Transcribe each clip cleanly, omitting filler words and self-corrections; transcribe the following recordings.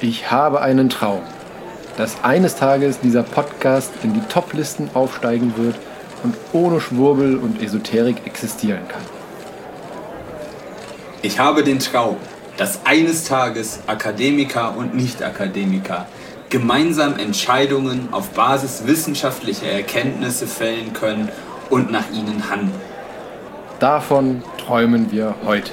Ich habe einen Traum, dass eines Tages dieser Podcast in die Top-Listen aufsteigen wird und ohne Schwurbel und Esoterik existieren kann. Ich habe den Traum, dass eines Tages Akademiker und Nicht-Akademiker gemeinsam Entscheidungen auf Basis wissenschaftlicher Erkenntnisse fällen können und nach ihnen handeln. Davon träumen wir heute.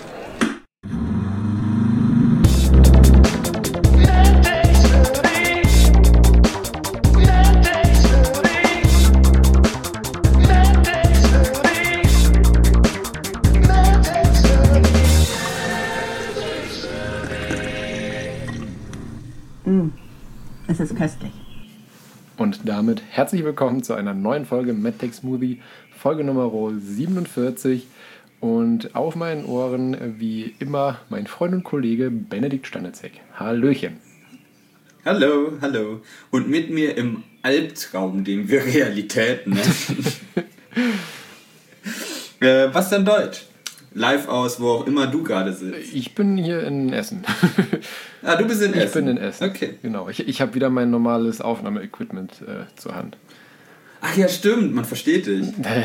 Es ist köstlich. Und damit herzlich willkommen zu einer neuen Folge MedTech Smoothie, Folge Nummer 47. Und auf meinen Ohren, wie immer, mein Freund und Kollege Benedikt Stanitzek. Hallöchen. Hallo, hallo. Und mit mir im Albtraum, den wir Realität nennen. Was denn Deutsch? Live aus, wo auch immer du gerade sitzt. Ich bin hier in Essen. Ah, du bist in Essen? Ich bin in Essen. Okay. Genau, ich habe wieder mein normales Aufnahmeequipment zur Hand. Ach ja, stimmt, man versteht dich.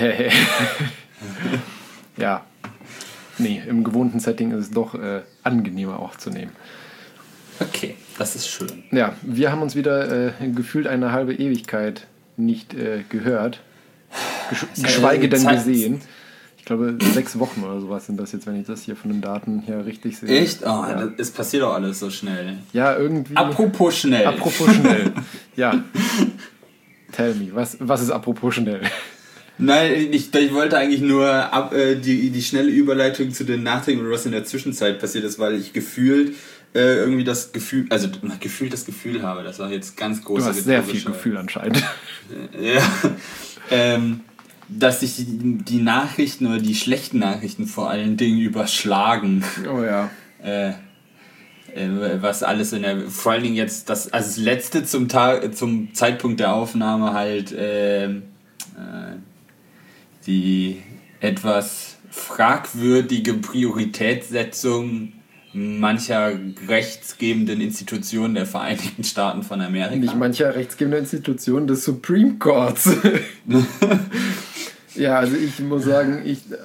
Ja, nee, im gewohnten Setting ist es doch angenehmer aufzunehmen. Okay, das ist schön. Ja, wir haben uns wieder gefühlt eine halbe Ewigkeit nicht gehört, geschweige denn gesehen. Ich glaube, 6 Wochen oder sowas sind das jetzt, wenn ich das hier von den Daten her richtig sehe. Echt? Oh, ja. Es passiert doch alles so schnell. Ja, irgendwie. Apropos schnell. Apropos schnell. Ja. Tell me, was ist apropos schnell? Nein, ich wollte eigentlich nur die schnelle Überleitung zu den Nachrichten, was in der Zwischenzeit passiert ist, weil ich gefühlt irgendwie das Gefühl habe, das war jetzt ganz groß. Du hast sehr viel Gefühl anscheinend. Ja. Dass sich die Nachrichten oder die schlechten Nachrichten vor allen Dingen überschlagen. Oh ja. Was alles vor allen Dingen jetzt das letzte zum Zeitpunkt der Aufnahme halt die etwas fragwürdige Prioritätssetzung mancher rechtsgebenden Institutionen der Vereinigten Staaten von Amerika. Nicht mancher rechtsgebenden Institutionen des Supreme Courts. Ja, also ich muss sagen,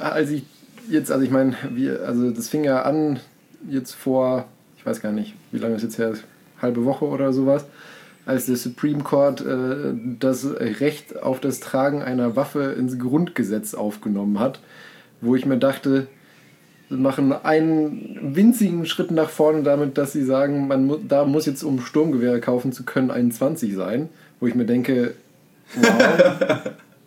ich meine, das fing ja an jetzt vor, ich weiß gar nicht, wie lange ist jetzt her, halbe Woche oder sowas, als der Supreme Court das Recht auf das Tragen einer Waffe ins Grundgesetz aufgenommen hat, wo ich mir dachte, sie machen einen winzigen Schritt nach vorne damit, dass sie sagen, da muss jetzt, um Sturmgewehre kaufen zu können, 21 sein, wo ich mir denke, wow.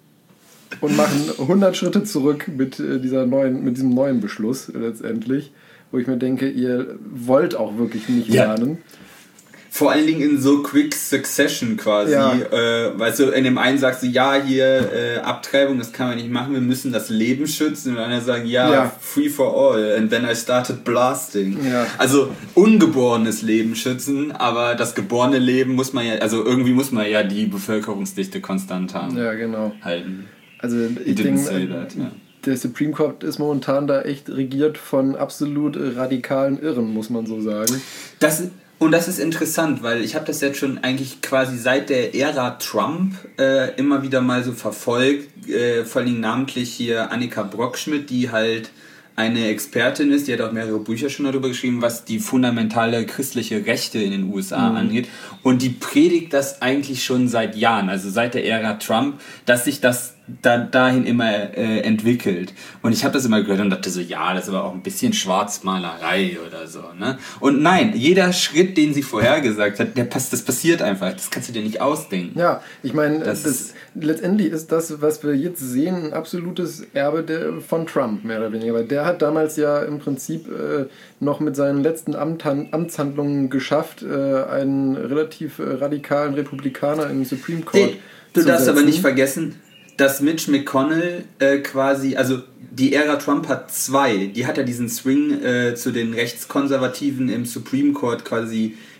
Und machen 100 Schritte zurück mit diesem neuen Beschluss letztendlich, wo ich mir denke, ihr wollt auch wirklich nicht lernen. Vor allen Dingen in so Quick Succession quasi. Ja. Weißt du, in dem einen sagst du, ja, hier Abtreibung, das kann man nicht machen, wir müssen das Leben schützen. Und dann sagen, free for all. And then I started blasting. Ja. Also ungeborenes Leben schützen, aber das geborene Leben muss man irgendwie muss man ja die Bevölkerungsdichte konstant haben. Ja, genau. Halten. Also ich denke, der Supreme Court ist momentan da echt regiert von absolut radikalen Irren, muss man so sagen. Das ist interessant, weil ich habe das jetzt schon eigentlich quasi seit der Ära Trump immer wieder mal so verfolgt, vor allem namentlich hier Annika Brockschmidt, die halt eine Expertin ist, die hat auch mehrere Bücher schon darüber geschrieben, was die fundamentale christliche Rechte in den USA angeht. Und die predigt das eigentlich schon seit Jahren, also seit der Ära Trump, dass sich das dahin immer entwickelt. Und ich habe das immer gehört und dachte so, ja, das ist aber auch ein bisschen Schwarzmalerei oder so. Ne? Und nein, jeder Schritt, den sie vorhergesagt hat, das passiert einfach. Das kannst du dir nicht ausdenken. Ja, ich meine, letztendlich ist das, was wir jetzt sehen, ein absolutes Erbe von Trump, mehr oder weniger. Weil der hat damals ja im Prinzip noch mit seinen letzten Amtshandlungen geschafft, einen relativ radikalen Republikaner im Supreme Court Du darfst aber nicht vergessen, dass Mitch McConnell quasi, also die Ära Trump hat 2, die hat ja diesen Swing zu den Rechtskonservativen im Supreme Court quasi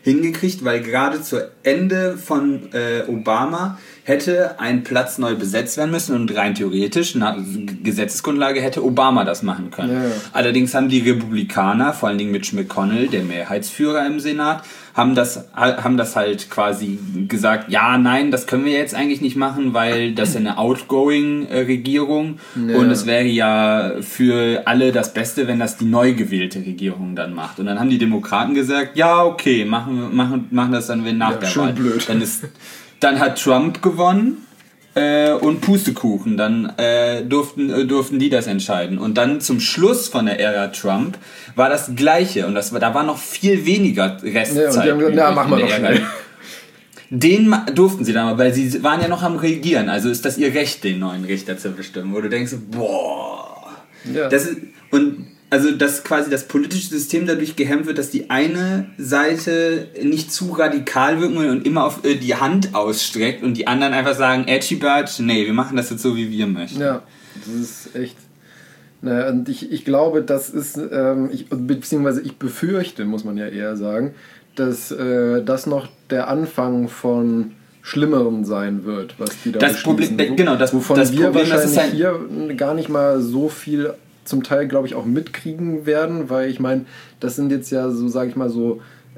hingekriegt, weil gerade zu Ende von Obama hätte ein Platz neu besetzt werden müssen und rein theoretisch, nach Gesetzesgrundlage, hätte Obama das machen können. Ja. Allerdings haben die Republikaner, vor allen Dingen Mitch McConnell, der Mehrheitsführer im Senat, haben das halt quasi gesagt, ja, nein, das können wir jetzt eigentlich nicht machen, weil das ist eine Outgoing-Regierung und es wäre ja für alle das Beste, wenn das die neu gewählte Regierung dann macht. Und dann haben die Demokraten gesagt, ja, okay, machen das dann nach der Wahl. Blöd. Dann hat Trump gewonnen und Pustekuchen, dann durften die das entscheiden. Und dann zum Schluss von der Ära Trump war das Gleiche und da war noch viel weniger Restzeit. Ja, und die haben gesagt, machen wir doch schnell. Den durften sie dann mal, weil sie waren ja noch am Regieren, also ist das ihr Recht, den neuen Richter zu bestimmen, wo du denkst, boah. Ja. Dass quasi das politische System dadurch gehemmt wird, dass die eine Seite nicht zu radikal wirken will und immer auf die Hand ausstreckt und die anderen einfach sagen, edgy badge, nee, wir machen das jetzt so, wie wir möchten. Ja, das ist echt... Naja, und ich glaube, das ist, beziehungsweise ich befürchte, muss man ja eher sagen, dass das noch der Anfang von Schlimmerem sein wird, was die da beschließen. Wovon wir wahrscheinlich hier gar nicht mal so viel zum Teil, glaube ich, auch mitkriegen werden, weil ich meine, das sind jetzt ja so, sage ich mal, so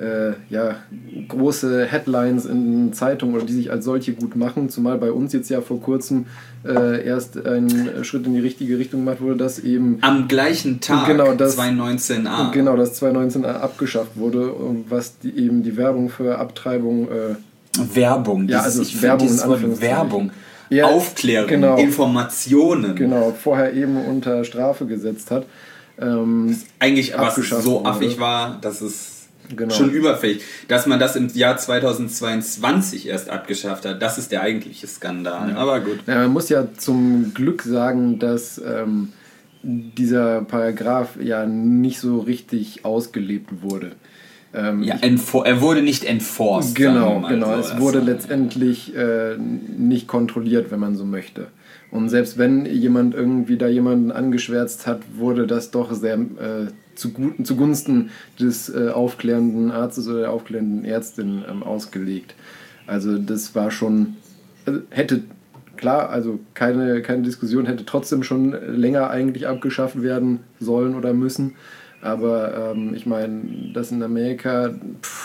große Headlines in Zeitungen oder die sich als solche gut machen, zumal bei uns jetzt ja vor kurzem erst ein Schritt in die richtige Richtung gemacht wurde, dass eben am gleichen Tag 219a genau, das 219a abgeschafft wurde, was eben die Werbung für Abtreibung Werbung, ja, also Werbung in Anführungszeichen. Werbung. Ja, Aufklärung, genau. Informationen. Genau, vorher eben unter Strafe gesetzt hat. Eigentlich was so affig war, dass es schon überfällig. Dass man das im Jahr 2022 erst abgeschafft hat, das ist der eigentliche Skandal. Ja. Aber gut. Ja, man muss ja zum Glück sagen, dass dieser Paragraph ja nicht so richtig ausgelebt wurde. Er wurde nicht enforced. Genau. Es wurde letztendlich nicht kontrolliert, wenn man so möchte. Und selbst wenn jemand irgendwie da jemanden angeschwärzt hat, wurde das doch sehr zugunsten des aufklärenden Arztes oder der aufklärenden Ärztin ausgelegt. Also das war schon, hätte klar, also keine Diskussion, hätte trotzdem schon länger eigentlich abgeschafft werden sollen oder müssen. Aber ich meine, das in Amerika,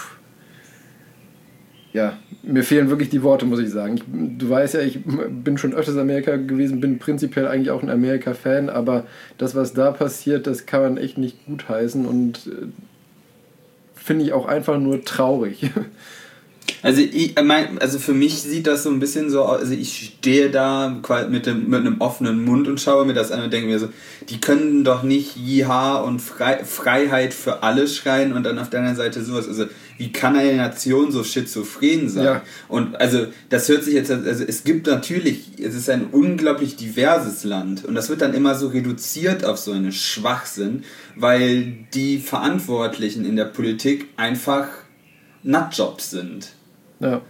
mir fehlen wirklich die Worte, muss ich sagen. Du weißt ja, ich bin schon öfters in Amerika gewesen, bin prinzipiell eigentlich auch ein Amerika-Fan, aber das, was da passiert, das kann man echt nicht gutheißen und finde ich auch einfach nur traurig. Also für mich sieht das so ein bisschen so aus, also ich stehe da mit einem offenen Mund und schaue mir das an und denke mir so, die können doch nicht Jiha und Freiheit für alle schreien und dann auf der anderen Seite sowas, also wie kann eine Nation so schizophren sein? Ja. Und also das hört sich jetzt, also es gibt natürlich, es ist ein unglaublich diverses Land und das wird dann immer so reduziert auf so einen Schwachsinn, weil die Verantwortlichen in der Politik einfach Nutjobs sind. Ja.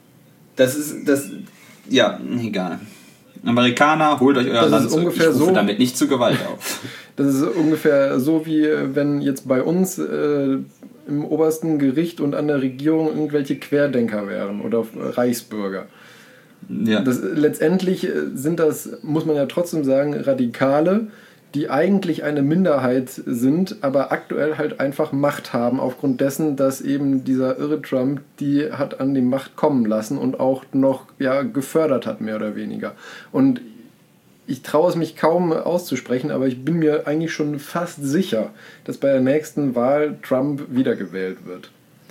Egal. Amerikaner, holt euch euer Land zurück. Ich rufe damit nicht zu Gewalt auf. Das ist ungefähr so, wie wenn jetzt bei uns im obersten Gericht und an der Regierung irgendwelche Querdenker wären oder Reichsbürger. Ja. Letztendlich sind das, muss man ja trotzdem sagen, Radikale, die eigentlich eine Minderheit sind, aber aktuell halt einfach Macht haben, aufgrund dessen, dass eben dieser irre Trump die hat an die Macht kommen lassen und auch noch gefördert hat, mehr oder weniger. Und ich traue es mich kaum auszusprechen, aber ich bin mir eigentlich schon fast sicher, dass bei der nächsten Wahl Trump wiedergewählt wird.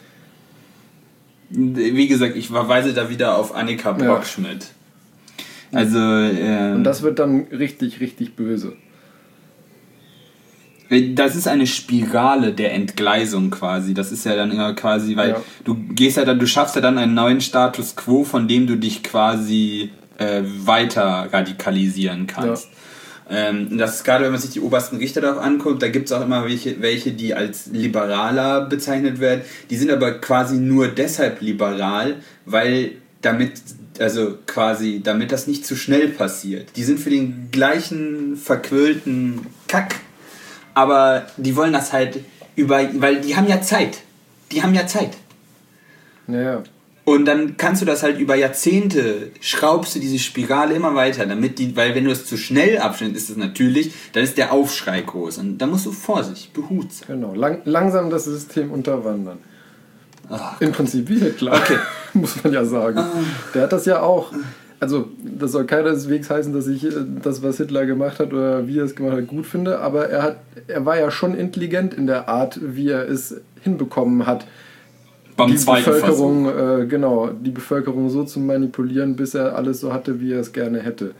Wie gesagt, ich verweise da wieder auf Annika Brockschmidt. Ja. Also, und das wird dann richtig, richtig böse. Das ist eine Spirale der Entgleisung quasi. Das ist ja dann immer quasi, weil du schaffst ja dann einen neuen Status quo, von dem du dich quasi weiter radikalisieren kannst. Ja. Das ist gerade, wenn man sich die obersten Richter darauf anguckt, da gibt es auch immer welche, die als liberaler bezeichnet werden. Die sind aber quasi nur deshalb liberal, weil damit das nicht zu schnell passiert. Die sind für den gleichen verquirlten Kack, aber die wollen das halt weil die haben ja Zeit. Ja. Und dann kannst du das halt über Jahrzehnte, schraubst du diese Spirale immer weiter, weil wenn du es zu schnell abschnittst, ist es natürlich, dann ist der Aufschrei groß. Und da musst du vorsichtig, behutsam. Genau, langsam das System unterwandern. Ach, Im Prinzip wie Hitler, okay. Muss man ja sagen. Der hat das ja auch, also das soll keineswegs heißen, dass ich das, was Hitler gemacht hat oder wie er es gemacht hat, gut finde, aber er war ja schon intelligent in der Art, wie er es hinbekommen hat, die Bevölkerung, die Bevölkerung so zu manipulieren, bis er alles so hatte, wie er es gerne hätte.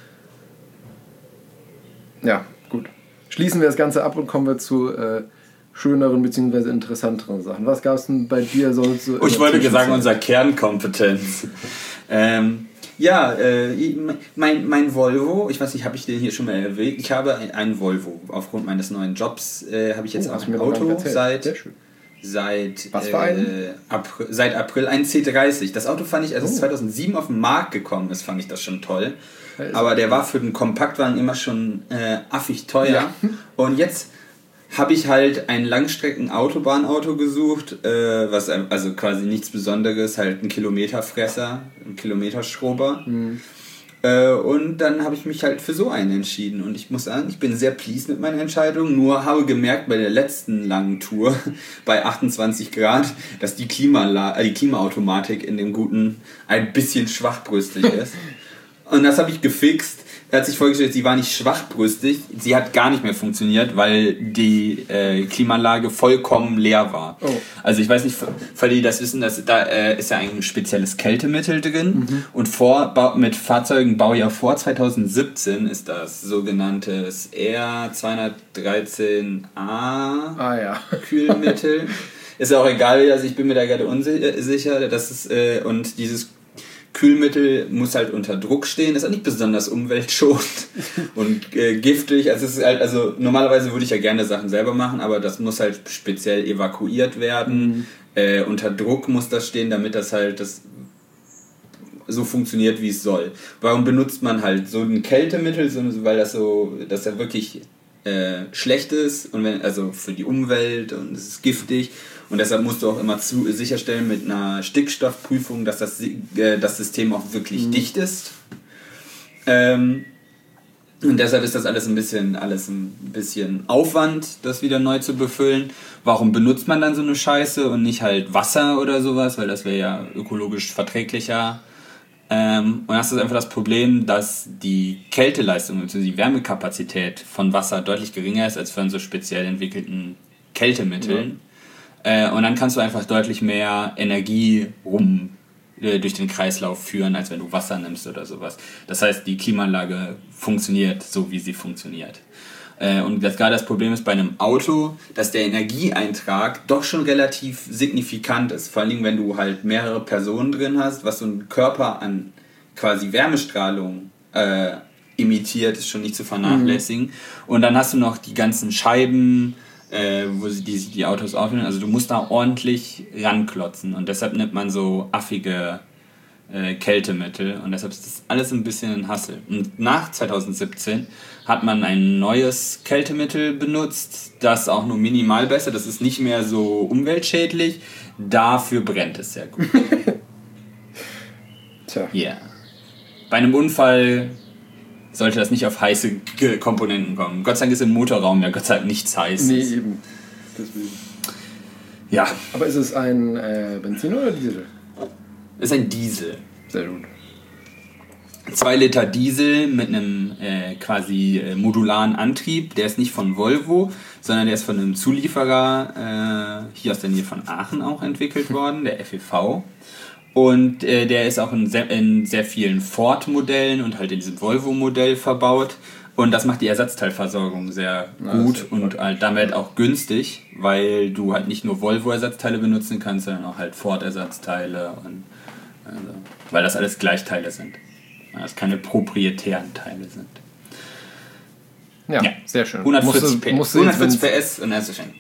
Ja, gut. Schließen wir das Ganze ab und kommen wir zu schöneren bzw. interessanteren Sachen. Was gab es denn bei dir sonst so? Ich wollte sagen, unsere Kernkompetenz. Mein Volvo, ich weiß nicht, habe ich den hier schon mal erwähnt? Ich habe einen Volvo. Aufgrund meines neuen Jobs habe ich jetzt auch ein Auto seit April, ein C30. Das Auto fand ich, als es 2007 auf den Markt gekommen ist, fand ich das schon toll. Aber der war für den Kompaktwagen immer schon affig teuer. Ja. Und jetzt habe ich halt ein Langstrecken-Autobahnauto gesucht, was also quasi nichts Besonderes, halt ein Kilometerfresser, ein Kilometerschrubber. Mhm. Und dann habe ich mich halt für so einen entschieden. Und ich muss sagen, ich bin sehr pleased mit meiner Entscheidung. Nur habe gemerkt bei der letzten langen Tour bei 28 Grad, dass die Klimaautomatik in dem Guten ein bisschen schwachbrüstig ist. Und das habe ich gefixt. Er hat sich vorgestellt, sie war nicht schwachbrüstig, sie hat gar nicht mehr funktioniert, weil die Klimaanlage vollkommen leer war. Oh. Also ich weiß nicht, für die das wissen, da ist ja ein spezielles Kältemittel drin und mit Fahrzeugen Baujahr vor 2017 ist das sogenanntes R213A Kühlmittel. Ist auch egal, also ich bin mir da gerade unsicher, dass es und dieses Kühlmittel muss halt unter Druck stehen, ist auch nicht besonders umweltschonend und giftig. Also es ist halt, also normalerweise würde ich ja gerne Sachen selber machen, aber das muss halt speziell evakuiert werden. Unter Druck muss das stehen, damit das halt so funktioniert, wie es soll. Warum benutzt man halt so ein Kältemittel, weil das ja wirklich schlecht ist und also für die Umwelt und es ist giftig. Und deshalb musst du auch immer sicherstellen mit einer Stickstoffprüfung, dass das System auch wirklich dicht ist. Und deshalb ist das alles ein bisschen Aufwand, das wieder neu zu befüllen. Warum benutzt man dann so eine Scheiße und nicht halt Wasser oder sowas? Weil das wäre ja ökologisch verträglicher. Und das ist einfach das Problem, dass die Kälteleistung, also die Wärmekapazität von Wasser deutlich geringer ist als von so speziell entwickelten Kältemitteln. Ja. Und dann kannst du einfach deutlich mehr Energie durch den Kreislauf führen, als wenn du Wasser nimmst oder sowas. Das heißt, die Klimaanlage funktioniert so, wie sie funktioniert. Und gerade das Problem ist bei einem Auto, dass der Energieeintrag doch schon relativ signifikant ist. Vor allem, wenn du halt mehrere Personen drin hast, was so ein Körper an quasi Wärmestrahlung emittiert, ist schon nicht zu vernachlässigen. Und dann hast du noch die ganzen Scheiben, wo die Autos aufnehmen. Also du musst da ordentlich ranklotzen und deshalb nimmt man so affige Kältemittel und deshalb ist das alles ein bisschen ein Hassel. Und nach 2017 hat man ein neues Kältemittel benutzt, das auch nur minimal besser, das ist nicht mehr so umweltschädlich, dafür brennt es sehr gut. Tja. Yeah. Bei einem Unfall sollte das nicht auf heiße Komponenten kommen. Gott sei Dank ist im Motorraum ja Gott sei Dank nichts Heißes. Nee, eben. Deswegen. Ja. Aber ist es ein Benzin oder Diesel? Es ist ein Diesel. Sehr gut. 2 Liter Diesel mit einem quasi modularen Antrieb. Der ist nicht von Volvo, sondern der ist von einem Zulieferer hier aus der Nähe von Aachen auch entwickelt worden, der FEV. Und der ist auch in sehr vielen Ford-Modellen und halt in diesem Volvo-Modell verbaut. Und das macht die Ersatzteilversorgung sehr gut und halt damit auch günstig, weil du halt nicht nur Volvo-Ersatzteile benutzen kannst, sondern auch halt Ford-Ersatzteile. Und, weil das alles Gleichteile sind. Weil das keine proprietären Teile sind. Ja, sehr schön. 140 PS und erste Schenk.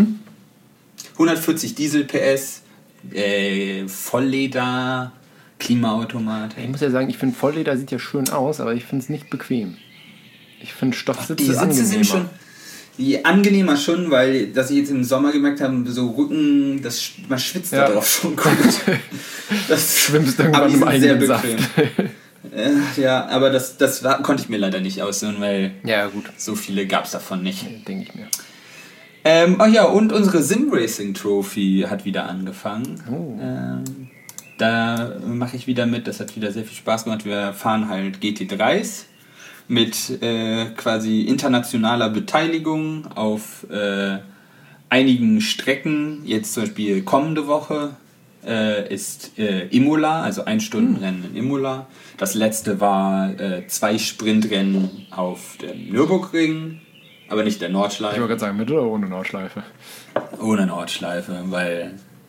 140 Diesel PS. Vollleder, Klimaautomatik. Ich muss ja sagen, ich finde Vollleder sieht ja schön aus, aber ich finde es nicht bequem. Ich finde Stoffsitze angenehmer. Angenehmer schon, weil, dass ich jetzt im Sommer gemerkt habe, so Rücken, man schwitzt da drauf schon gut. Das schwimmst irgendwann im eigenen Saft. Ja, aber das konnte ich mir leider nicht aussuchen, weil ja, gut. So viele gab es davon nicht. Denke ich mir. Und unsere Sim-Racing Trophy hat wieder angefangen. Oh. Da mache ich wieder mit, das hat wieder sehr viel Spaß gemacht. Wir fahren halt GT3s mit quasi internationaler Beteiligung auf einigen Strecken. Jetzt zum Beispiel kommende Woche ist Imola, also 1-Stunden-Rennen in Imola. Das letzte war 2 Sprintrennen auf dem Nürburgring, aber nicht der Nordschleife. Ich wollte gerade sagen, mit oder ohne Nordschleife? Ohne Nordschleife, weil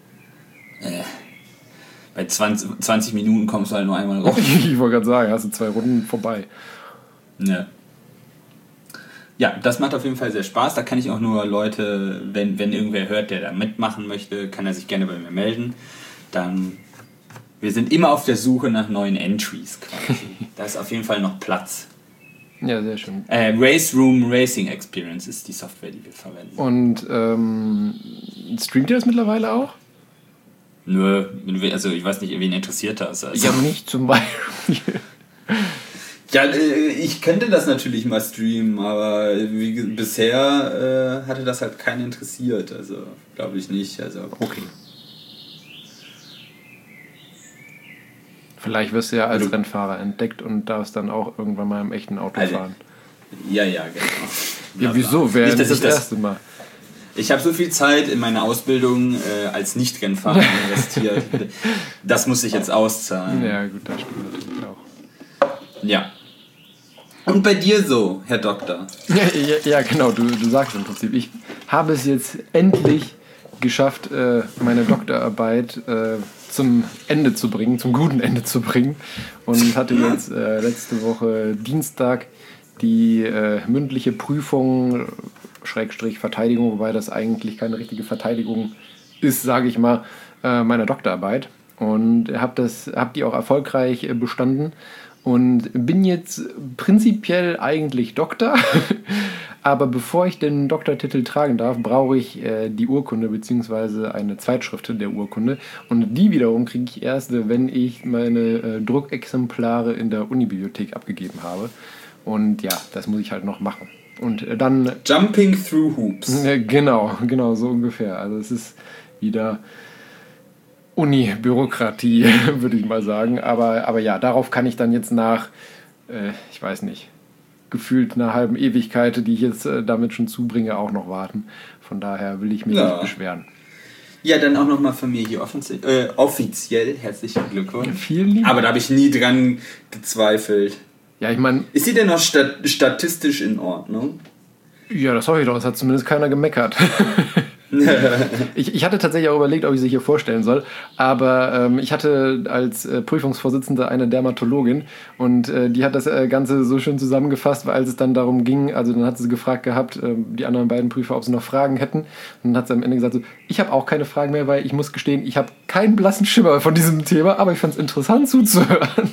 bei 20 Minuten kommst du halt nur einmal raus. Ich wollte gerade sagen, hast du 2 Runden vorbei. Ne. Ja, das macht auf jeden Fall sehr Spaß. Da kann ich auch nur Leute, wenn irgendwer hört, der da mitmachen möchte, kann er sich gerne bei mir melden. Dann, wir sind immer auf der Suche nach neuen Entries quasi. Da ist auf jeden Fall noch Platz. Ja, sehr schön. Race Room Racing Experience ist die Software, die wir verwenden. Und streamt ihr das mittlerweile auch? Nö, also ich weiß nicht, wen interessiert das. Also. Ja, nicht zum Beispiel. Ja, ich könnte das natürlich mal streamen, aber bisher hatte das halt keinen interessiert, also glaube ich nicht. Also. Okay. Vielleicht wirst du ja als Rennfahrer entdeckt und darfst dann auch irgendwann mal im echten Auto fahren. Ja, genau. Ja, wieso? Wäre nicht das erste Mal. Ich habe so viel Zeit in meine Ausbildung als Nicht-Rennfahrer investiert. Das muss ich jetzt auszahlen. Ja, gut, das stimmt natürlich auch. Ja. Und bei dir so, Herr Doktor? Ja, genau, du sagst im Prinzip. Ich habe es jetzt endlich geschafft, meine Doktorarbeit zum Ende zu bringen, zum guten Ende zu bringen. Und hatte jetzt letzte Woche Dienstag die mündliche Prüfung, Schrägstrich Verteidigung, wobei das eigentlich keine richtige Verteidigung ist, sage ich mal, meiner Doktorarbeit. Und hab die auch erfolgreich bestanden. Und bin jetzt prinzipiell eigentlich Doktor, aber bevor ich den Doktortitel tragen darf, brauche ich die Urkunde bzw. eine Zweitschrift der Urkunde. Und die wiederum kriege ich erst, wenn ich meine Druckexemplare in der Unibibliothek abgegeben habe. Und ja, das muss ich halt noch machen. Und dann... Jumping through hoops. Genau, so ungefähr. Also es ist wieder... Uni-Bürokratie, würde ich mal sagen. Aber ja, darauf kann ich dann jetzt nach, ich weiß nicht, gefühlt einer halben Ewigkeit, die ich jetzt damit schon zubringe, auch noch warten. Von daher will ich mich nicht beschweren. Ja, dann auch nochmal von mir hier offiziell herzlichen Glückwunsch. Vielen lieben. Aber da habe ich nie dran gezweifelt. Ja, ich meine... Ist sie denn noch statistisch in Ordnung? Ja, das hoffe ich doch. Es hat zumindest keiner gemeckert. Ich hatte tatsächlich auch überlegt, ob ich sie hier vorstellen soll, aber ich hatte als Prüfungsvorsitzende eine Dermatologin und die hat das Ganze so schön zusammengefasst, weil als es dann darum ging, also dann hat sie gefragt gehabt, die anderen beiden Prüfer, ob sie noch Fragen hätten, und dann hat sie am Ende gesagt, so, ich habe auch keine Fragen mehr, weil ich muss gestehen, ich habe keinen blassen Schimmer von diesem Thema, aber ich fand es interessant zuzuhören.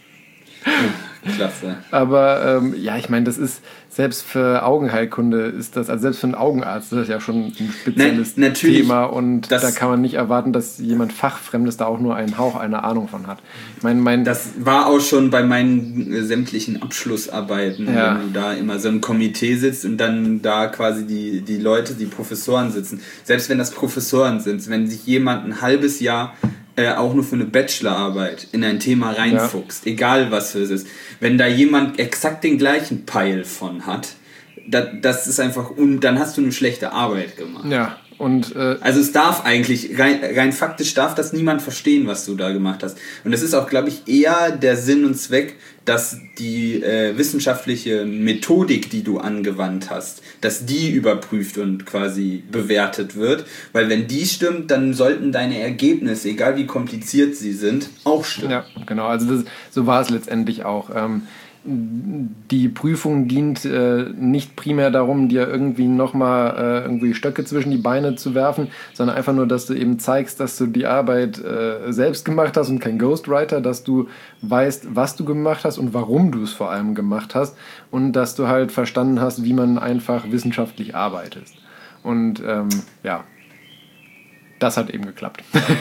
Klasse. Aber ja, ich meine, das ist selbst für Augenheilkunde ist das, also selbst für einen Augenarzt ist das ja schon ein spezielles Thema und da kann man nicht erwarten, dass jemand Fachfremdes da auch nur einen Hauch einer Ahnung von hat. Ich meine, das war auch schon bei meinen sämtlichen Abschlussarbeiten, wenn du da immer so ein Komitee sitzt und dann da quasi die Leute, die Professoren sitzen. Selbst wenn das Professoren sind, wenn sich jemand ein halbes Jahr auch nur für eine Bachelorarbeit in ein Thema reinfuchst, egal was es ist. Wenn da jemand exakt den gleichen Peil von hat, das ist einfach, und dann hast du eine schlechte Arbeit gemacht. Ja, und also es darf eigentlich, rein faktisch darf das niemand verstehen, was du da gemacht hast. Und es ist auch, glaube ich, eher der Sinn und Zweck, dass die wissenschaftliche Methodik, die du angewandt hast, dass die überprüft und quasi bewertet wird. Weil wenn die stimmt, dann sollten deine Ergebnisse, egal wie kompliziert sie sind, auch stimmen. Ja, genau. Also so war es letztendlich auch. die Prüfung dient nicht primär darum, dir irgendwie nochmal irgendwie Stöcke zwischen die Beine zu werfen, sondern einfach nur, dass du eben zeigst, dass du die Arbeit selbst gemacht hast und kein Ghostwriter, dass du weißt, was du gemacht hast und warum du es vor allem gemacht hast und dass du halt verstanden hast, wie man einfach wissenschaftlich arbeitet. Und ja, das hat eben geklappt.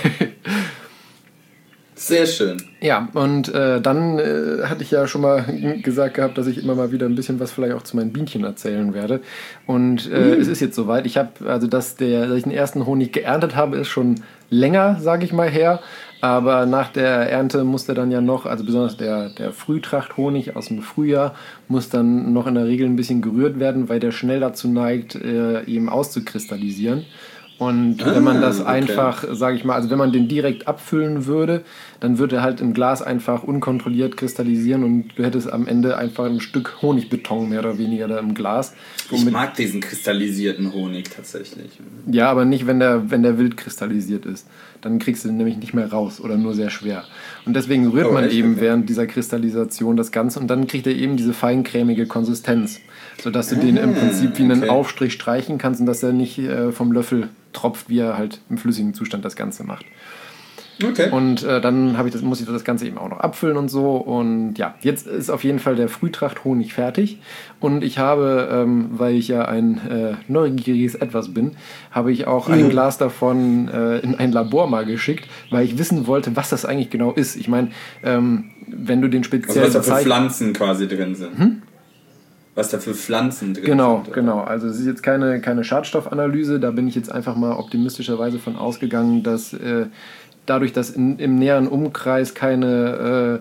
Sehr schön. Ja, und dann hatte ich ja schon mal gesagt gehabt, dass ich immer mal wieder ein bisschen was vielleicht auch zu meinen Bienchen erzählen werde. Und es ist jetzt soweit. Ich habe, also dass ich den ersten Honig geerntet habe, ist schon länger, sage ich mal, her. Aber nach der Ernte muss der dann ja noch, also besonders der Frühtrachthonig aus dem Frühjahr, muss dann noch in der Regel ein bisschen gerührt werden, weil der schnell dazu neigt, eben auszukristallisieren. Und wenn man das einfach, sage ich mal, also wenn man den direkt abfüllen würde, dann würde er halt im Glas einfach unkontrolliert kristallisieren und du hättest am Ende einfach ein Stück Honigbeton mehr oder weniger da im Glas. Ich mag diesen kristallisierten Honig tatsächlich. Ja, aber nicht, wenn der wild kristallisiert ist. Dann kriegst du den nämlich nicht mehr raus oder nur sehr schwer. Und deswegen rührt man eben während dieser Kristallisation das Ganze und dann kriegt er eben diese feincremige Konsistenz, sodass du den im Prinzip wie einen Aufstrich streichen kannst und dass er nicht vom Löffel tropft, wie er halt im flüssigen Zustand das Ganze macht. Okay. Und dann muss ich das Ganze eben auch noch abfüllen und so. Und ja, jetzt ist auf jeden Fall der Frühtracht-Honig fertig. Und ich habe, weil ich ja ein neugieriges Etwas bin, habe ich auch ein Glas davon in ein Labor mal geschickt, weil ich wissen wollte, was das eigentlich genau ist. Ich meine, wenn du den speziell... Also was da für Pflanzen quasi drin sind. Was da für Pflanzen drin sind. Genau. Also es ist jetzt keine Schadstoffanalyse. Da bin ich jetzt einfach mal optimistischerweise von ausgegangen, dass... dadurch, dass im näheren Umkreis keine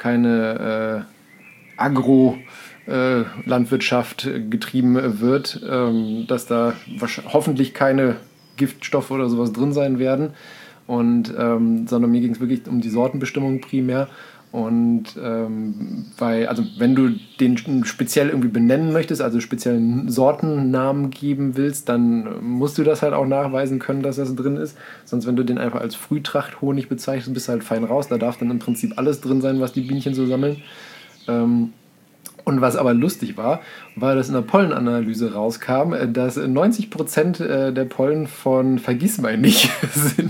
Agro-Landwirtschaft getrieben wird, dass da hoffentlich keine Giftstoffe oder sowas drin sein werden. Sondern mir ging es wirklich um die Sortenbestimmung primär. Und also wenn du den speziell irgendwie benennen möchtest, also speziellen Sortennamen geben willst, dann musst du das halt auch nachweisen können, dass das drin ist. Sonst, wenn du den einfach als Frühtrachthonig bezeichnest, bist du halt fein raus. Da darf dann im Prinzip alles drin sein, was die Bienchen so sammeln. Und was aber lustig war, dass in der Pollenanalyse rauskam, dass 90% der Pollen von Vergissmeinnicht sind.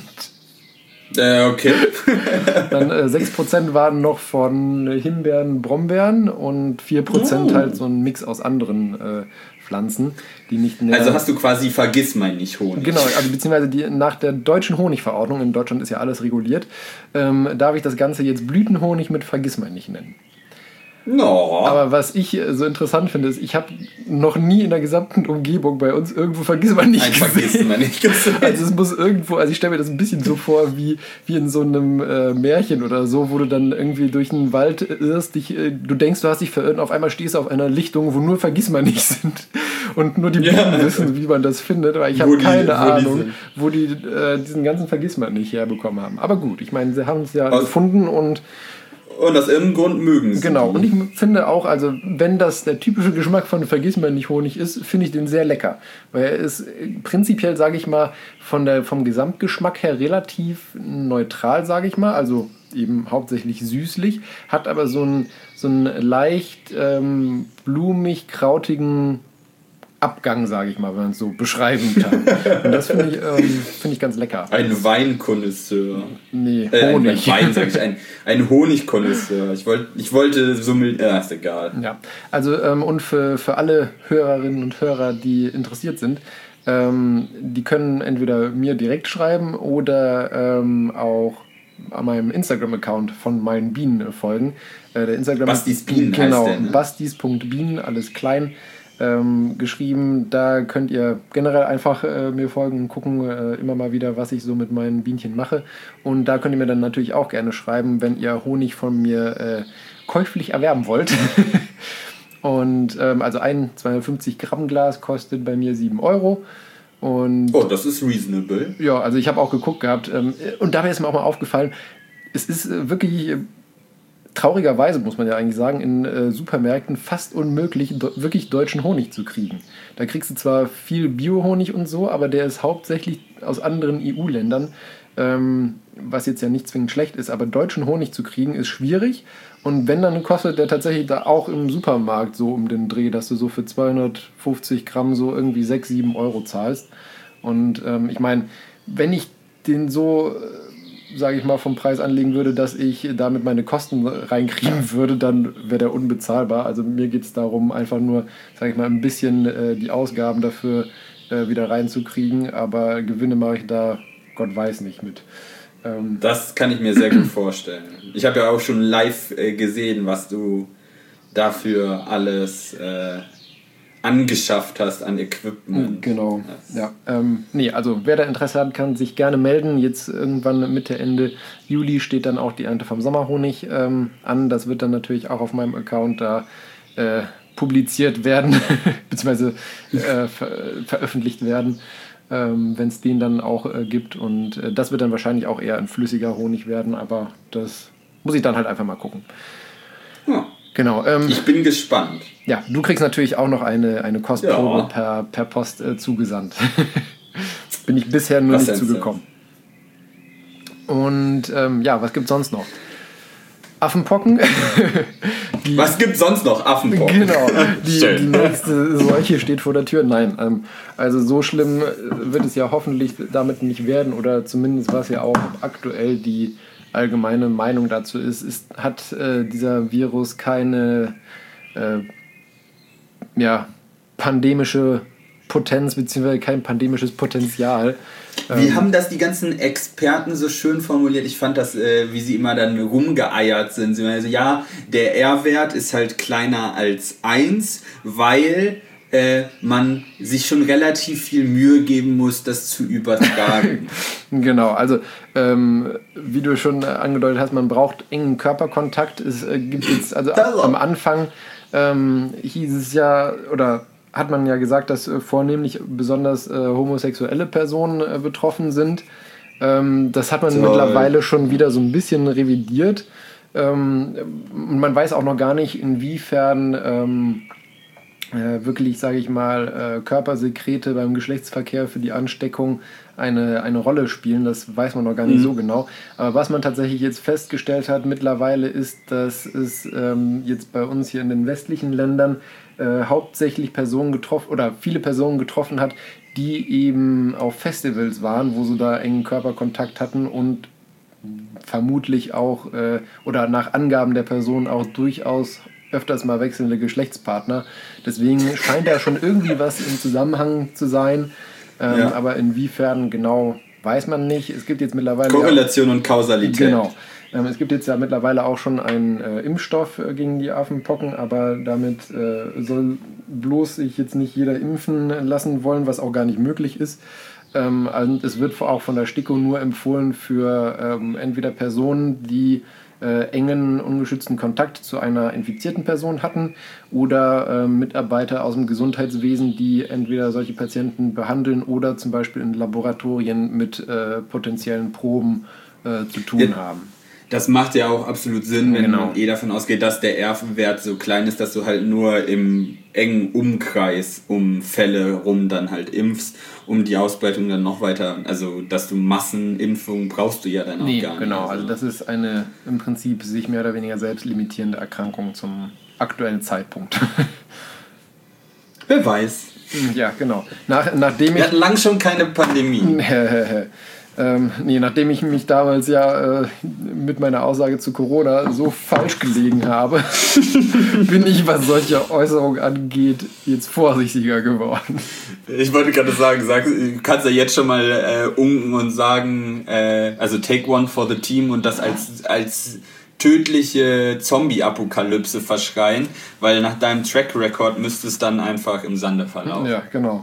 Okay. Dann 6% waren noch von Himbeeren, Brombeeren und 4% halt so ein Mix aus anderen Pflanzen, die nicht näher... Also hast du quasi Vergissmeinnicht-Honig. Genau, also beziehungsweise nach der deutschen Honigverordnung, in Deutschland ist ja alles reguliert, darf ich das Ganze jetzt Blütenhonig mit Vergissmeinnicht nennen. No. Aber was ich so interessant finde, ist, ich habe noch nie in der gesamten Umgebung bei uns irgendwo Vergissmeinnicht gesehen. Also es muss irgendwo, also ich stelle mir das ein bisschen so vor, wie in so einem Märchen oder so, wo du dann irgendwie durch den Wald irrst, du denkst, du hast dich verirrt und auf einmal stehst du auf einer Lichtung, wo nur Vergissmeinnicht sind und nur die Bienen wissen, wie man das findet, weil ich habe keine Ahnung, wo die diesen ganzen Vergissmeinnicht herbekommen haben. Aber gut, ich meine, sie haben es ja gefunden und aus irgendeinem Grund mögen sie. Genau, und ich finde auch, also wenn das der typische Geschmack von Vergissmeinnicht-Honig ist, finde ich den sehr lecker. Weil er ist prinzipiell, sage ich mal, vom Gesamtgeschmack her relativ neutral, sage ich mal. Also eben hauptsächlich süßlich, hat aber so einen leicht blumig-krautigen Abgang, sage ich mal, wenn man es so beschreiben kann. Und das finde ich ganz lecker. Ein Weinkonnoisseur. Nee, Honig. Ein Wein, sag ich. Ein Honigkonnoisseur. Ich wollte so mit... ist egal. Ja, also und für alle Hörerinnen und Hörer, die interessiert sind, die können entweder mir direkt schreiben oder auch an meinem Instagram-Account von meinen Bienen folgen. Der Instagram Bastis Bienen genau, heißt der, ne? Bastis.bienen, alles klein. Geschrieben. Da könnt ihr generell einfach mir folgen und gucken immer mal wieder, was ich so mit meinen Bienchen mache. Und da könnt ihr mir dann natürlich auch gerne schreiben, wenn ihr Honig von mir käuflich erwerben wollt. Und also ein 250 Gramm Glas kostet bei mir 7 Euro. Und das ist reasonable. Ja, also ich habe auch geguckt gehabt. Und dabei ist mir auch mal aufgefallen, es ist wirklich traurigerweise, muss man ja eigentlich sagen, in Supermärkten fast unmöglich, wirklich deutschen Honig zu kriegen. Da kriegst du zwar viel Bio-Honig und so, aber der ist hauptsächlich aus anderen EU-Ländern, was jetzt ja nicht zwingend schlecht ist, aber deutschen Honig zu kriegen ist schwierig. Und wenn, dann kostet der tatsächlich da auch im Supermarkt so um den Dreh, dass du so für 250 Gramm so irgendwie 6, 7 Euro zahlst. Und ich meine, wenn ich den so, sage ich mal, vom Preis anlegen würde, dass ich damit meine Kosten reinkriegen würde, dann wäre der unbezahlbar. Also mir geht es darum, einfach nur, sage ich mal, ein bisschen die Ausgaben dafür wieder reinzukriegen. Aber Gewinne mache ich da, Gott weiß nicht, mit. Das kann ich mir sehr gut vorstellen. Ich habe ja auch schon live gesehen, was du dafür alles angeschafft hast an Equipment. Genau, ja. Nee, also wer da Interesse hat, kann sich gerne melden. Jetzt irgendwann Mitte, Ende Juli steht dann auch die Ernte vom Sommerhonig an. Das wird dann natürlich auch auf meinem Account da publiziert werden, beziehungsweise veröffentlicht werden, wenn es den dann auch gibt. Und das wird dann wahrscheinlich auch eher ein flüssiger Honig werden, aber das muss ich dann halt einfach mal gucken. Ja. Genau. Ich bin gespannt. Ja, du kriegst natürlich auch noch eine Kostprobe per Post zugesandt. Bin ich bisher nur nicht zugekommen. Und was gibt's sonst noch? Affenpocken. Was gibt's sonst noch? Affenpocken. Genau. Die nächste Seuche steht vor der Tür. Nein, also so schlimm wird es ja hoffentlich damit nicht werden, oder zumindest was ja auch aktuell die allgemeine Meinung dazu hat dieser Virus keine pandemische Potenz beziehungsweise kein pandemisches Potenzial. Wie haben das die ganzen Experten so schön formuliert? Ich fand das, wie sie immer dann rumgeeiert sind. Sie meinen also, ja, der R-Wert ist halt kleiner als 1, weil man sich schon relativ viel Mühe geben muss, das zu übertragen. Genau, also wie du schon angedeutet hast, man braucht engen Körperkontakt. Es gibt jetzt, also am Anfang hieß es ja, oder hat man ja gesagt, dass vornehmlich besonders homosexuelle Personen betroffen sind. Das hat man mittlerweile schon wieder so ein bisschen revidiert. Man weiß auch noch gar nicht, inwiefern wirklich, sage ich mal, Körpersekrete beim Geschlechtsverkehr für die Ansteckung eine Rolle spielen. Das weiß man noch gar nicht so genau. Aber was man tatsächlich jetzt festgestellt hat mittlerweile ist, dass es jetzt bei uns hier in den westlichen Ländern hauptsächlich Personen getroffen oder viele Personen getroffen hat, die eben auf Festivals waren, wo sie da engen Körperkontakt hatten und vermutlich auch oder nach Angaben der Person auch durchaus öfters mal wechselnde Geschlechtspartner. Deswegen scheint da schon irgendwie was im Zusammenhang zu sein. Aber inwiefern genau, weiß man nicht. Es gibt jetzt mittlerweile Korrelation und Kausalität. Genau. Es gibt jetzt ja mittlerweile auch schon einen Impfstoff gegen die Affenpocken, aber damit soll bloß sich jetzt nicht jeder impfen lassen wollen, was auch gar nicht möglich ist. Und es wird auch von der STIKO nur empfohlen für entweder Personen, die engen, ungeschützten Kontakt zu einer infizierten Person hatten oder Mitarbeiter aus dem Gesundheitswesen, die entweder solche Patienten behandeln oder zum Beispiel in Laboratorien mit potenziellen Proben zu tun haben. Das macht ja auch absolut Sinn, wenn man davon ausgeht, dass der R-Wert so klein ist, dass du halt nur im engen Umkreis um Fälle rum dann halt impfst, um die Ausbreitung dann noch weiter, also dass du Massenimpfungen brauchst du ja dann auch gar nicht. Genau, also das ist eine im Prinzip sich mehr oder weniger selbst limitierende Erkrankung zum aktuellen Zeitpunkt. Wer weiß. Ja, genau. Nachdem Wir hatten lang schon keine Pandemie. Nachdem ich mich damals ja mit meiner Aussage zu Corona so falsch gelegen habe, bin ich, was solche Äußerungen angeht, jetzt vorsichtiger geworden. Ich wollte gerade sagen, du kannst ja jetzt schon mal unken und sagen, also take one for the team und das als tödliche Zombie-Apokalypse verschreien, weil nach deinem Track-Record müsste es dann einfach im Sande verlaufen. Ja, genau.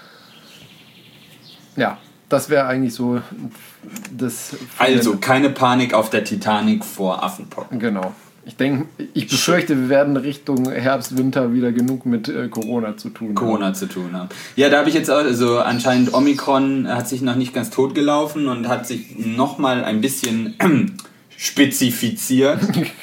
Ja. Das wäre eigentlich so das... Also, keine Panik auf der Titanic vor Affenpocken. Genau. Ich befürchte, wir werden Richtung Herbst, Winter wieder genug mit Corona zu tun haben. Ja, da habe ich jetzt auch, also anscheinend Omikron hat sich noch nicht ganz totgelaufen und hat sich nochmal ein bisschen spezifiziert.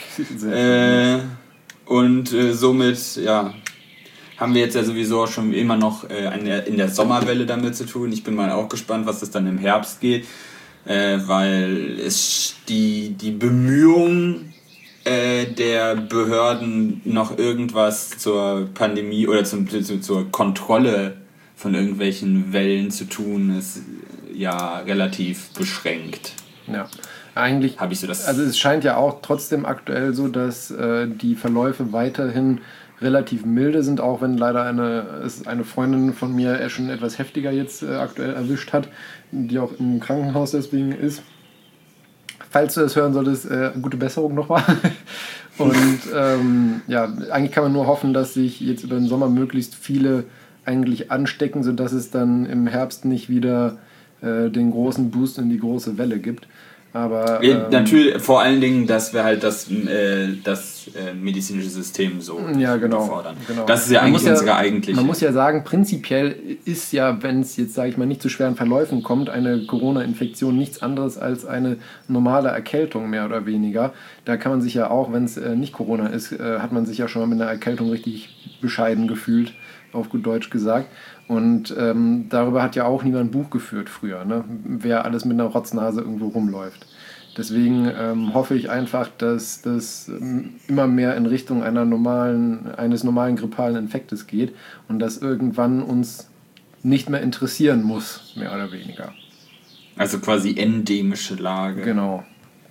Und somit, haben wir jetzt ja sowieso schon immer noch in der Sommerwelle damit zu tun. Ich bin mal auch gespannt, was das dann im Herbst geht, weil es die Bemühungen der Behörden noch irgendwas zur Pandemie oder zur Kontrolle von irgendwelchen Wellen zu tun, ist ja relativ beschränkt. Ja, eigentlich habe ich so das. Also es scheint ja auch trotzdem aktuell so, dass die Verläufe weiterhin relativ milde sind, auch wenn leider eine Freundin von mir schon etwas heftiger jetzt aktuell erwischt hat, die auch im Krankenhaus deswegen ist. Falls du das hören solltest, gute Besserung nochmal. Und eigentlich kann man nur hoffen, dass sich jetzt über den Sommer möglichst viele eigentlich anstecken, sodass es dann im Herbst nicht wieder den großen Boost in die große Welle gibt. Aber natürlich, vor allen Dingen, dass wir halt das medizinische System so überfordern. Genau. Das ist ja eigentlich unsere eigentliche. Man muss ja sagen, prinzipiell ist ja, wenn es jetzt, sage ich mal, nicht zu schweren Verläufen kommt, eine Corona-Infektion nichts anderes als eine normale Erkältung, mehr oder weniger. Da kann man sich ja auch, wenn es nicht Corona ist, hat man sich ja schon mal mit einer Erkältung richtig bescheiden gefühlt, auf gut Deutsch gesagt. Und darüber hat ja auch niemand ein Buch geführt früher, ne? Wer alles mit einer Rotznase irgendwo rumläuft. Deswegen hoffe ich einfach, dass das immer mehr in Richtung eines normalen grippalen Infektes geht und das irgendwann uns nicht mehr interessieren muss, mehr oder weniger. Also quasi endemische Lage. Genau.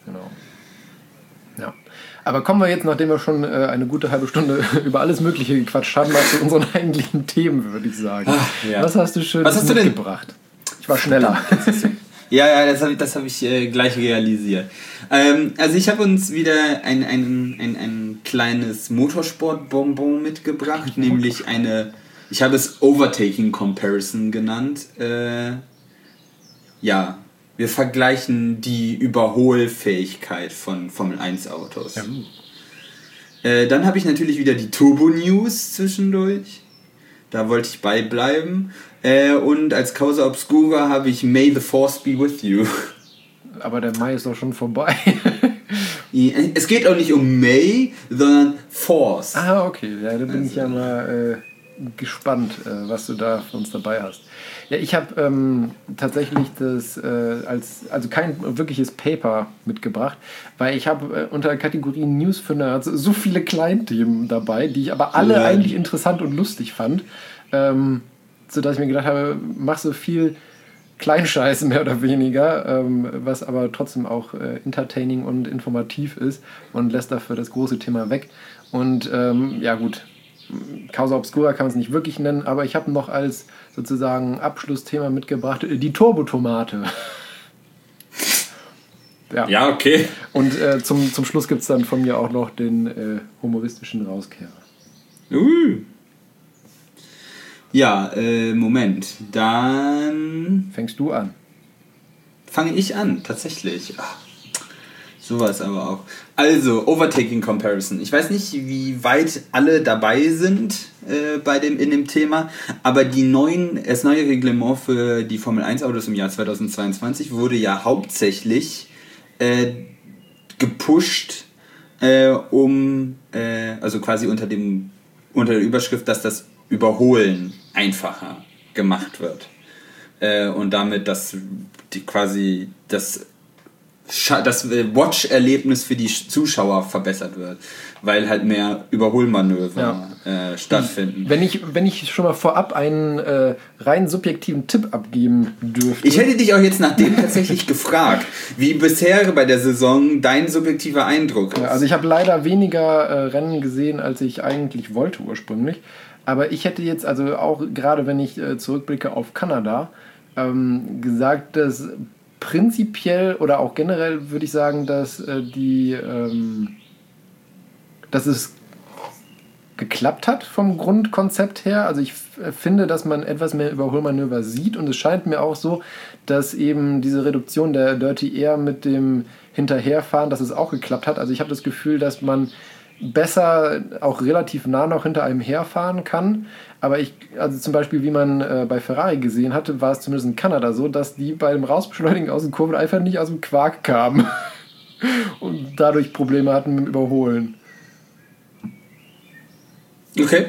Ja. Aber kommen wir jetzt, nachdem wir schon eine gute halbe Stunde über alles Mögliche gequatscht haben, mal zu unseren eigentlichen Themen, würde ich sagen. Ja. Was hast du Schönes mitgebracht? Ich war schneller. Ja, das hab ich gleich realisiert. Also ich habe uns wieder ein kleines Motorsport-Bonbon mitgebracht, nämlich ich habe es Overtaking Comparison genannt. Wir vergleichen die Überholfähigkeit von Formel-1-Autos. Ja. Dann habe ich natürlich wieder die Turbo-News zwischendurch. Da wollte ich beibleiben. Und als Causa Obscura habe ich May the Force be with you. Aber der Mai ist doch schon vorbei. Es geht auch nicht um May, sondern Force. Ah, okay. Ja, da bin ich ja mal gespannt, was du da für uns dabei hast. Ja, ich habe tatsächlich das kein wirkliches Paper mitgebracht, weil ich habe unter der Kategorie News für Nerds so viele Kleinthemen dabei, die ich aber alle eigentlich interessant und lustig fand, sodass ich mir gedacht habe, mach so viel Kleinscheiß mehr oder weniger, was aber trotzdem auch entertaining und informativ ist und lässt dafür das große Thema weg. Und gut, Causa Obscura kann man es nicht wirklich nennen, aber ich habe noch als sozusagen Abschlussthema mitgebracht die Turbotomate. Ja, okay. Und zum Schluss gibt es dann von mir auch noch den humoristischen Rauskehrer. Ja, Moment. Dann fängst du an. Fange ich an, tatsächlich. Sowas aber auch. Also, Overtaking Comparison. Ich weiß nicht, wie weit alle dabei sind in dem Thema, aber das neue Reglement für die Formel 1 Autos im Jahr 2022 wurde ja hauptsächlich gepusht, also quasi unter der Überschrift, dass das Überholen einfacher gemacht wird. Und damit das Watch-Erlebnis für die Zuschauer verbessert wird, weil halt mehr Überholmanöver stattfinden. Wenn ich schon mal vorab einen rein subjektiven Tipp abgeben dürfte. Ich hätte dich auch jetzt nach dem tatsächlich gefragt, wie bisher bei der Saison dein subjektiver Eindruck ist. Ja, also ich habe leider weniger Rennen gesehen, als ich eigentlich wollte ursprünglich. Aber ich hätte jetzt, also auch gerade wenn ich zurückblicke auf Kanada, gesagt, dass prinzipiell oder auch generell würde ich sagen, dass dass es geklappt hat vom Grundkonzept her. Also ich finde, dass man etwas mehr Überholmanöver sieht und es scheint mir auch so, dass eben diese Reduktion der Dirty Air mit dem Hinterherfahren, dass es auch geklappt hat. Also ich habe das Gefühl, dass man besser auch relativ nah noch hinter einem herfahren kann. Aber also zum Beispiel, wie man bei Ferrari gesehen hatte, war es zumindest in Kanada so, dass die bei dem Rausbeschleunigen aus den Kurven einfach nicht aus dem Quark kamen. und dadurch Probleme hatten mit dem Überholen. Okay.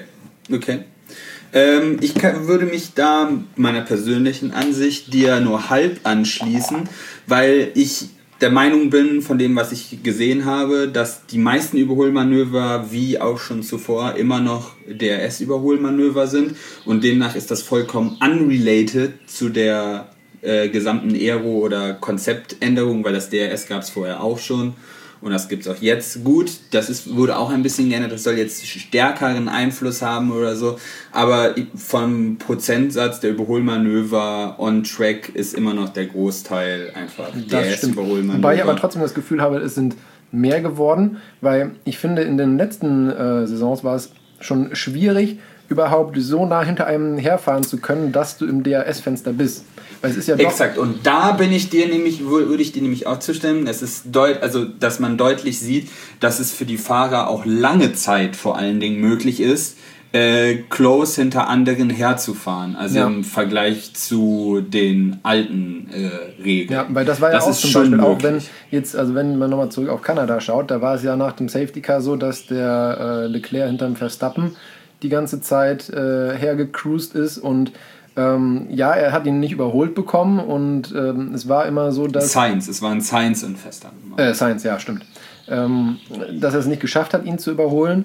Würde mich da meiner persönlichen Ansicht dir nur halb anschließen, weil ich der Meinung bin, von dem, was ich gesehen habe, dass die meisten Überholmanöver, wie auch schon zuvor, immer noch DRS-Überholmanöver sind und demnach ist das vollkommen unrelated zu der gesamten Aero- oder Konzeptänderung, weil das DRS gab es vorher auch schon. Und das gibt es auch jetzt. Gut, wurde auch ein bisschen geändert, das soll jetzt stärkeren Einfluss haben oder so. Aber vom Prozentsatz der Überholmanöver on track ist immer noch der Großteil einfach DRS-Überholmanöver. Wobei ich aber trotzdem das Gefühl habe, es sind mehr geworden, weil ich finde, in den letzten Saisons war es schon schwierig, überhaupt so nah hinter einem herfahren zu können, dass du im DRS-Fenster bist. Weil es ist ja doch exakt, und da würde ich dir nämlich auch zustimmen, es ist dass man deutlich sieht, dass es für die Fahrer auch lange Zeit vor allen Dingen möglich ist, close hinter anderen herzufahren, also im Vergleich zu den alten Regeln. Ja, weil das war ja das auch zum Beispiel möglich. Auch wenn jetzt, also wenn man nochmal zurück auf Kanada schaut, da war es ja nach dem Safety Car so, dass der Leclerc hinterm Verstappen die ganze Zeit hergecruised ist und er hat ihn nicht überholt bekommen und es war immer so, dass... es waren Sainz und Verstappen. Sainz, ja, stimmt. Dass er es nicht geschafft hat, ihn zu überholen.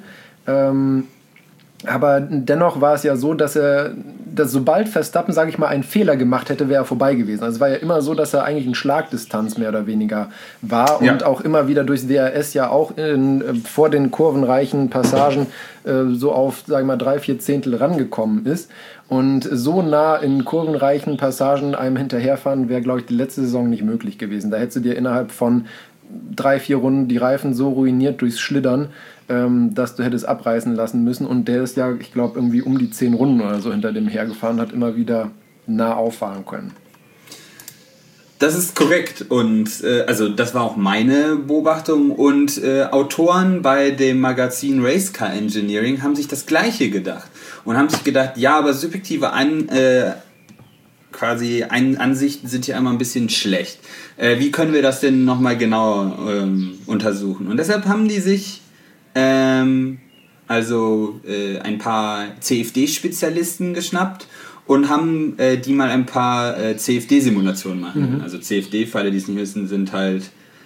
Aber dennoch war es ja so, dass sobald Verstappen, sage ich mal, einen Fehler gemacht hätte, wäre er vorbei gewesen. Also es war ja immer so, dass er eigentlich in Schlagdistanz mehr oder weniger war und auch immer wieder durchs DRS ja auch vor den kurvenreichen Passagen so auf, sage ich mal, 3-4 Zehntel rangekommen ist. Und so nah in kurvenreichen Passagen einem hinterherfahren wäre, glaube ich, die letzte Saison nicht möglich gewesen. Da hättest du dir innerhalb von 3-4 Runden die Reifen so ruiniert durchs Schlittern, dass du hättest abreißen lassen müssen. Und der ist ja, ich glaube, irgendwie um die 10 Runden oder so hinter dem hergefahren, hat immer wieder nah auffahren können. Das ist korrekt und also das war auch meine Beobachtung und Autoren bei dem Magazin Race Car Engineering haben sich das Gleiche gedacht und haben sich gedacht, ja, aber subjektive Ansichten sind ja immer ein bisschen schlecht. Wie können wir das denn nochmal genauer untersuchen? Und deshalb haben die sich ein paar CFD-Spezialisten geschnappt und haben die mal ein paar CFD-Simulationen machen. Also CFD, für alle, die es nicht wissen, sind halt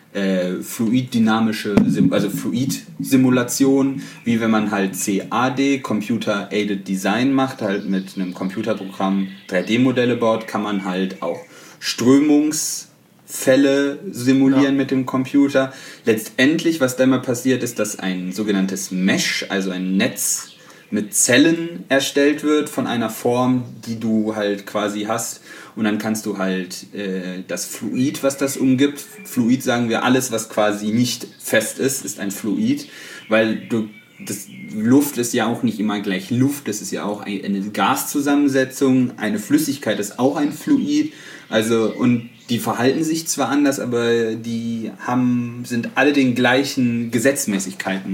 Fluid-Simulationen, wie wenn man halt CAD, Computer Aided Design macht, halt mit einem Computerprogramm 3D-Modelle baut, kann man halt auch Strömungsfälle simulieren mit dem Computer. Letztendlich, was da immer passiert, ist, dass ein sogenanntes Mesh, also ein Netz mit Zellen erstellt wird von einer Form, die du halt quasi hast. Und dann kannst du halt das Fluid, was das umgibt, Fluid sagen wir, alles, was quasi nicht fest ist ein Fluid, weil Luft ist ja auch nicht immer gleich Luft, das ist ja auch eine Gaszusammensetzung, eine Flüssigkeit ist auch ein Fluid, also und die verhalten sich zwar anders, aber die sind alle den gleichen Gesetzmäßigkeiten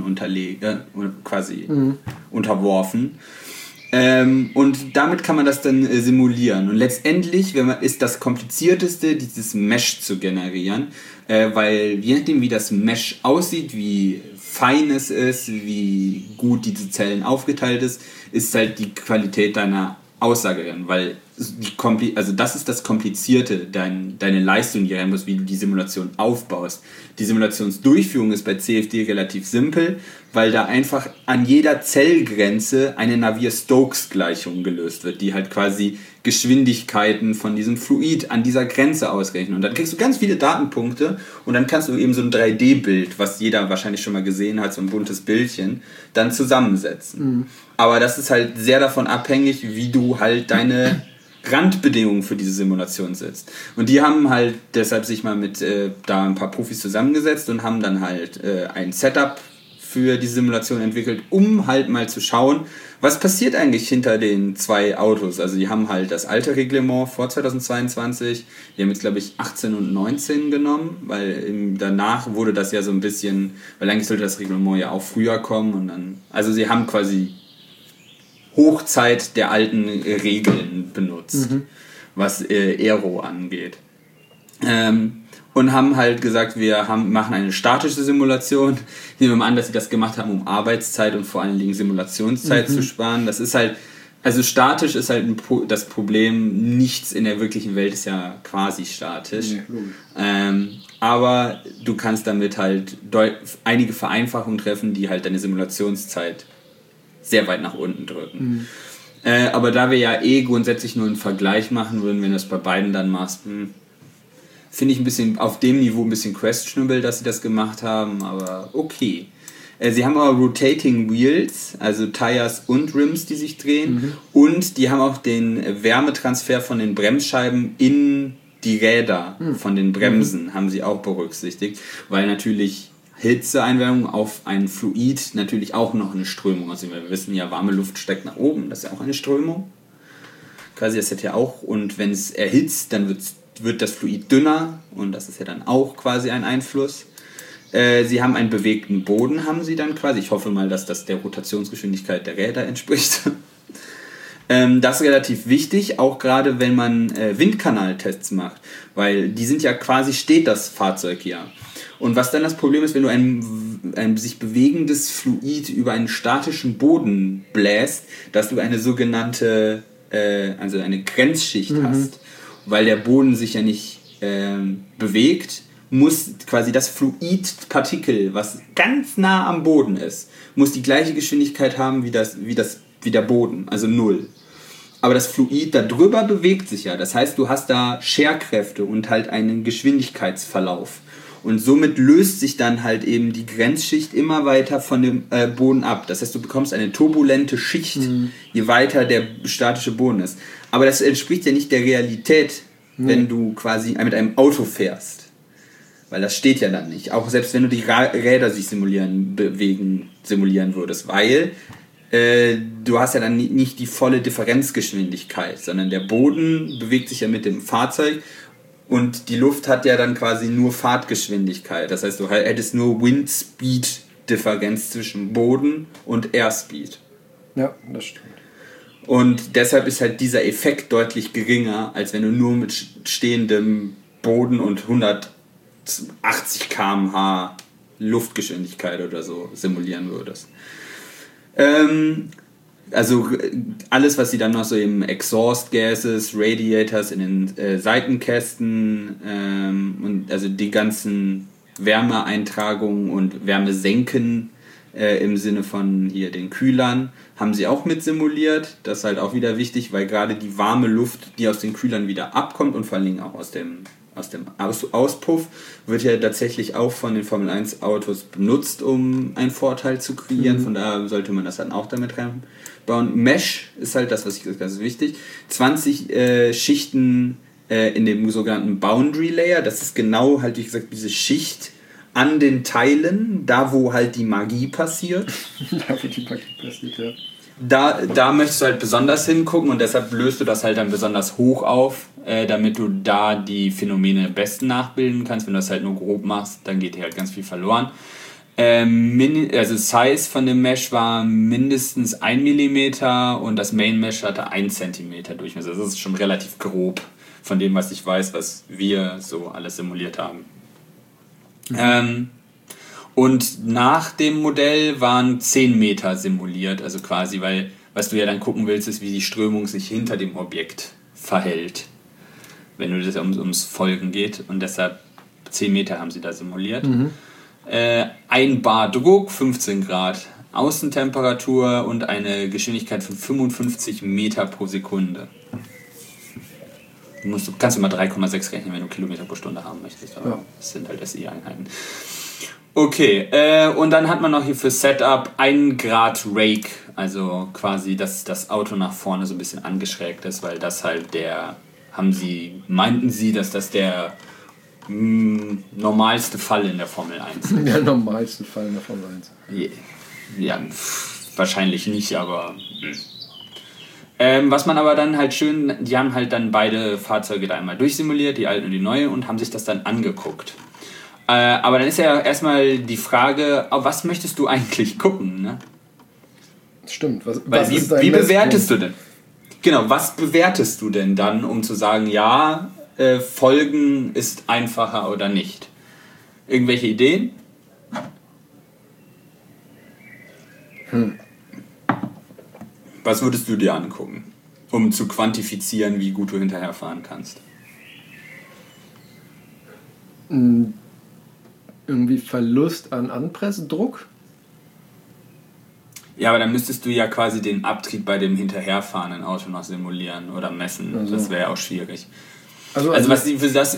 unterworfen. Und damit kann man das dann simulieren. Und letztendlich ist das Komplizierteste, dieses Mesh zu generieren, weil je nachdem, wie das Mesh aussieht, wie fein es ist, wie gut diese Zellen aufgeteilt ist halt die Qualität deiner Aussage drin, weil das ist das Komplizierte, deine Leistung, die rein muss, wie du die Simulation aufbaust. Die Simulationsdurchführung ist bei CFD relativ simpel, weil da einfach an jeder Zellgrenze eine Navier-Stokes-Gleichung gelöst wird, die halt quasi Geschwindigkeiten von diesem Fluid an dieser Grenze ausrechnen. Und dann kriegst du ganz viele Datenpunkte und dann kannst du eben so ein 3D-Bild, was jeder wahrscheinlich schon mal gesehen hat, so ein buntes Bildchen, dann zusammensetzen. Aber das ist halt sehr davon abhängig, wie du halt deine Randbedingungen für diese Simulation setzt. Und die haben halt deshalb sich mal mit da ein paar Profis zusammengesetzt und haben dann halt ein Setup für die Simulation entwickelt, um halt mal zu schauen, was passiert eigentlich hinter den zwei Autos. Also die haben halt das alte Reglement vor 2022, die haben jetzt glaube ich 18 und 19 genommen, weil danach wurde das ja so ein bisschen, weil eigentlich sollte das Reglement ja auch früher kommen und dann, also sie haben quasi Hochzeit der alten Regeln benutzt, was Aero angeht. und haben halt gesagt, machen eine statische Simulation. Nehmen wir mal an, dass sie das gemacht haben, um Arbeitszeit und vor allen Dingen Simulationszeit zu sparen. Das ist halt, also statisch ist halt das Problem, nichts in der wirklichen Welt ist ja quasi statisch. Aber du kannst damit halt einige Vereinfachungen treffen, die halt deine Simulationszeit sehr weit nach unten drücken. Aber da wir ja grundsätzlich nur einen Vergleich machen würden, wenn du das bei beiden dann machst, finde ich ein bisschen auf dem Niveau ein bisschen questionable, dass sie das gemacht haben, aber okay. Sie haben aber Rotating Wheels, also Tires und Rims, die sich drehen, und die haben auch den Wärmetransfer von den Bremsscheiben in die Räder von den Bremsen, haben sie auch berücksichtigt, weil natürlich Hitzeeinwärmung auf ein Fluid natürlich auch noch eine Strömung, also wir wissen ja, warme Luft steigt nach oben, das ist ja auch eine Strömung, quasi das hat ja auch, und wenn es erhitzt, dann wird das Fluid dünner und das ist ja dann auch quasi ein Einfluss. Sie haben einen bewegten Boden, haben sie dann quasi. Ich hoffe mal, dass das der Rotationsgeschwindigkeit der Räder entspricht. Das ist relativ wichtig, auch gerade wenn man Windkanaltests macht, weil die sind ja quasi, steht das Fahrzeug ja. Und was dann das Problem ist, wenn du ein sich bewegendes Fluid über einen statischen Boden bläst, dass du eine sogenannte, also eine Grenzschicht hast, weil der Boden sich ja nicht bewegt, muss quasi das Fluidpartikel, was ganz nah am Boden ist, muss die gleiche Geschwindigkeit haben wie der Boden, also 0. Aber das Fluid da drüber bewegt sich ja, das heißt, du hast da Scherkräfte und halt einen Geschwindigkeitsverlauf. Und somit löst sich dann halt eben die Grenzschicht immer weiter von dem Boden ab. Das heißt, du bekommst eine turbulente Schicht, je weiter der statische Boden ist. Aber das entspricht ja nicht der Realität, wenn du quasi mit einem Auto fährst. Weil das steht ja dann nicht. Auch selbst wenn du die Räder sich simulieren würdest. Weil du hast ja dann nicht die volle Differenzgeschwindigkeit, sondern der Boden bewegt sich ja mit dem Fahrzeug und die Luft hat ja dann quasi nur Fahrtgeschwindigkeit. Das heißt, du hättest nur Wind-Speed-Differenz zwischen Boden und Airspeed. Ja, das stimmt. Und deshalb ist halt dieser Effekt deutlich geringer, als wenn du nur mit stehendem Boden und 180 km/h Luftgeschwindigkeit oder so simulieren würdest. Also alles, was sie dann noch so im Exhaust Gases, Radiators in den Seitenkästen und also die ganzen Wärmeeintragungen und Wärmesenken im Sinne von hier den Kühlern haben sie auch mit simuliert. Das ist halt auch wieder wichtig, weil gerade die warme Luft, die aus den Kühlern wieder abkommt und vor allen Dingen auch aus dem Auspuff, wird ja tatsächlich auch von den Formel 1 Autos benutzt, um einen Vorteil zu kreieren. Von daher sollte man das dann auch damit reinbauen. Mesh ist halt das, was ich ganz wichtig. 20 Schichten in dem sogenannten Boundary Layer. Das ist genau halt, wie gesagt, diese Schicht an den Teilen, da wo halt die Magie passiert. Da wo die Magie passiert, ja. Da möchtest du halt besonders hingucken und deshalb löst du das halt dann besonders hoch auf, damit du da die Phänomene am besten nachbilden kannst. Wenn du das halt nur grob machst, dann geht dir halt ganz viel verloren. Also Size von dem Mesh war mindestens 1 mm und das Main Mesh hatte 1 cm Durchmesser. Das ist schon relativ grob von dem, was ich weiß, was wir so alles simuliert haben. Und nach dem Modell waren 10 Meter simuliert, also quasi, weil was du ja dann gucken willst, ist, wie die Strömung sich hinter dem Objekt verhält, wenn du das ums Folgen geht. Und deshalb 10 Meter haben sie da simuliert. 1 Bar Druck, 15 Grad Außentemperatur und eine Geschwindigkeit von 55 Meter pro Sekunde. Kannst du mal 3,6 rechnen, wenn du Kilometer pro Stunde haben möchtest. Aber das sind halt SI-Einheiten. Okay, und dann hat man noch hier für Setup 1 Grad Rake, also quasi, dass das Auto nach vorne so ein bisschen angeschrägt ist, weil das halt meinten sie, dass das der normalste Fall in der Formel 1 ist. Der normalste Fall in der Formel 1. Ja, wahrscheinlich nicht, aber... was man aber dann halt schön, die haben halt dann beide Fahrzeuge da einmal durchsimuliert, die alte und die neue, und haben sich das dann angeguckt. Aber dann ist ja erstmal die Frage, auf was möchtest du eigentlich gucken, ne? Stimmt. Wie bewertest du denn? Genau, was bewertest du denn dann, um zu sagen, ja, Folgen ist einfacher oder nicht. Irgendwelche Ideen? Was würdest du dir angucken, um zu quantifizieren, wie gut du hinterherfahren kannst? Irgendwie Verlust an Anpressdruck? Ja, aber dann müsstest du ja quasi den Abtrieb bei dem hinterherfahrenden Auto noch simulieren oder messen. Also. Das wäre ja auch schwierig. Also was für das...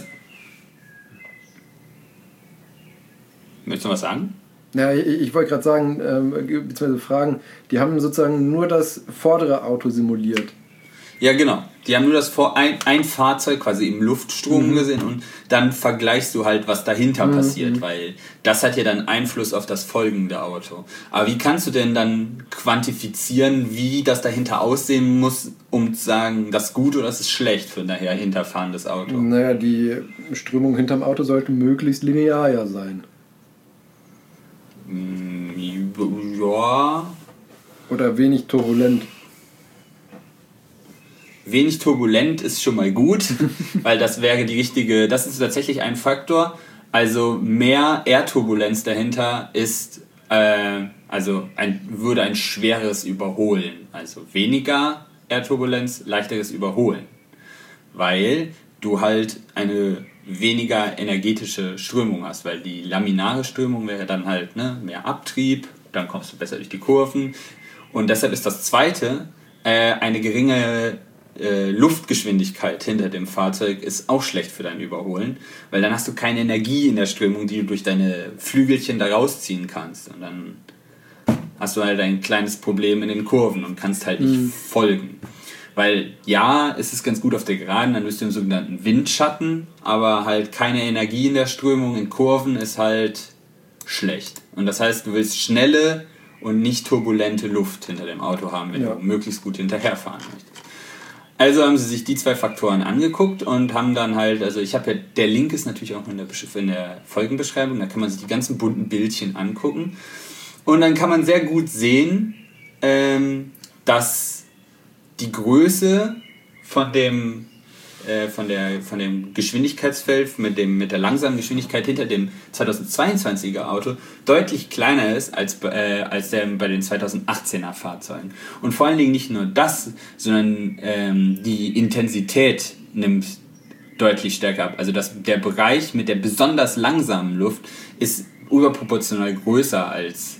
Möchtest du was sagen? Ja, ich wollte gerade sagen, beziehungsweise fragen, die haben sozusagen nur das vordere Auto simuliert. Ja, genau. Die haben nur das ein Fahrzeug quasi im Luftstrom gesehen und dann vergleichst du halt, was dahinter passiert, weil das hat ja dann Einfluss auf das folgende Auto. Aber wie kannst du denn dann quantifizieren, wie das dahinter aussehen muss, um zu sagen, das ist gut oder das ist schlecht für ein daher hinterfahrendes Auto? Naja, die Strömung hinterm Auto sollte möglichst linear ja sein. Ja. Oder wenig turbulent. Wenig turbulent ist schon mal gut, weil das wäre das ist tatsächlich ein Faktor. Also mehr Erdturbulenz dahinter ist, würde ein schweres Überholen. Also weniger Erdturbulenz, leichteres Überholen. Weil du halt eine weniger energetische Strömung hast, weil die laminare Strömung wäre dann halt mehr Abtrieb, dann kommst du besser durch die Kurven. Und deshalb ist das zweite, eine geringe Luftgeschwindigkeit hinter dem Fahrzeug ist auch schlecht für dein Überholen, weil dann hast du keine Energie in der Strömung, die du durch deine Flügelchen da rausziehen kannst. Und dann hast du halt ein kleines Problem in den Kurven und kannst halt nicht folgen. Weil ja, es ist ganz gut auf der Geraden, dann bist du im sogenannten Windschatten, aber halt keine Energie in der Strömung in Kurven ist halt schlecht. Und das heißt, du willst schnelle und nicht turbulente Luft hinter dem Auto haben, wenn du möglichst gut hinterherfahren möchtest. Also haben sie sich die zwei Faktoren angeguckt und haben dann halt, also ich habe ja, der Link ist natürlich auch in der Folgenbeschreibung, da kann man sich die ganzen bunten Bildchen angucken. Und dann kann man sehr gut sehen, dass die Größe von dem Geschwindigkeitsfeld mit der langsamen Geschwindigkeit hinter dem 2022er Auto deutlich kleiner ist als der bei den 2018er Fahrzeugen. Und vor allen Dingen nicht nur das, sondern die Intensität nimmt deutlich stärker ab. Also der Bereich mit der besonders langsamen Luft ist überproportional größer als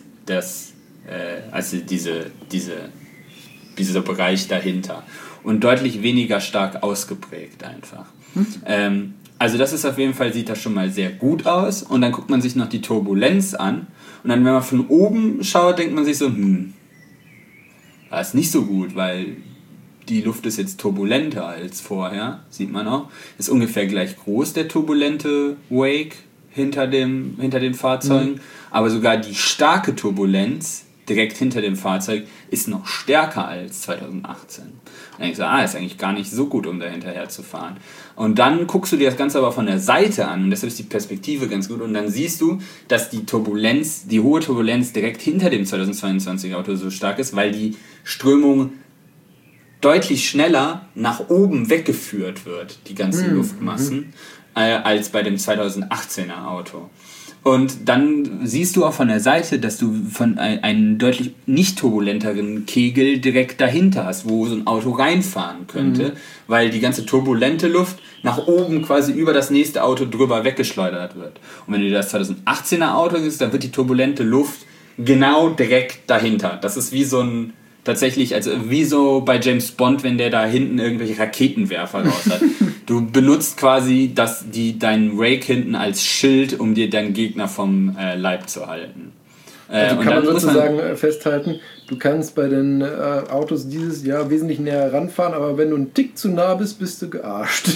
dieser Bereich dahinter. Und deutlich weniger stark ausgeprägt einfach. Also das ist auf jeden Fall, sieht das schon mal sehr gut aus. Und dann guckt man sich noch die Turbulenz an. Und dann, wenn man von oben schaut, denkt man sich so, das ist nicht so gut, weil die Luft ist jetzt turbulenter als vorher, sieht man auch. Ist ungefähr gleich groß, der turbulente Wake hinter den Fahrzeugen. Aber sogar die starke Turbulenz direkt hinter dem Fahrzeug ist noch stärker als 2018. Und dann denkst du, ist eigentlich gar nicht so gut, um da hinterher zu fahren. Und dann guckst du dir das Ganze aber von der Seite an und deshalb ist die Perspektive ganz gut und dann siehst du, dass die hohe Turbulenz direkt hinter dem 2022 Auto so stark ist, weil die Strömung deutlich schneller nach oben weggeführt wird, die ganzen Luftmassen, als bei dem 2018er Auto. Und dann siehst du auch von der Seite, dass du von einen deutlich nicht turbulenteren Kegel direkt dahinter hast, wo so ein Auto reinfahren könnte, weil die ganze turbulente Luft nach oben quasi über das nächste Auto drüber weggeschleudert wird. Und wenn du dir das 2018er Auto siehst, dann wird die turbulente Luft genau direkt dahinter. Das ist wie so ein tatsächlich, also wie so bei James Bond, wenn der da hinten irgendwelche Raketenwerfer raus hat. Du benutzt quasi deinen Rake hinten als Schild, um dir deinen Gegner vom Leib zu halten. Also kann man sozusagen festhalten, du kannst bei den Autos dieses Jahr wesentlich näher ranfahren, aber wenn du einen Tick zu nah bist, bist du gearscht.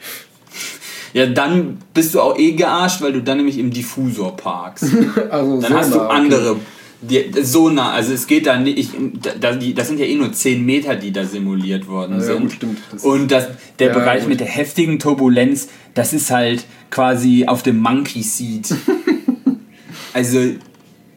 Ja, dann bist du auch gearscht, weil du dann nämlich im Diffusor parkst. Also dann so hast du andere... so nah, also es geht da nicht, das sind ja nur 10 Meter, die da simuliert worden sind. Gut, stimmt. Und der Bereich mit der heftigen Turbulenz, das ist halt quasi auf dem Monkey Seat. Also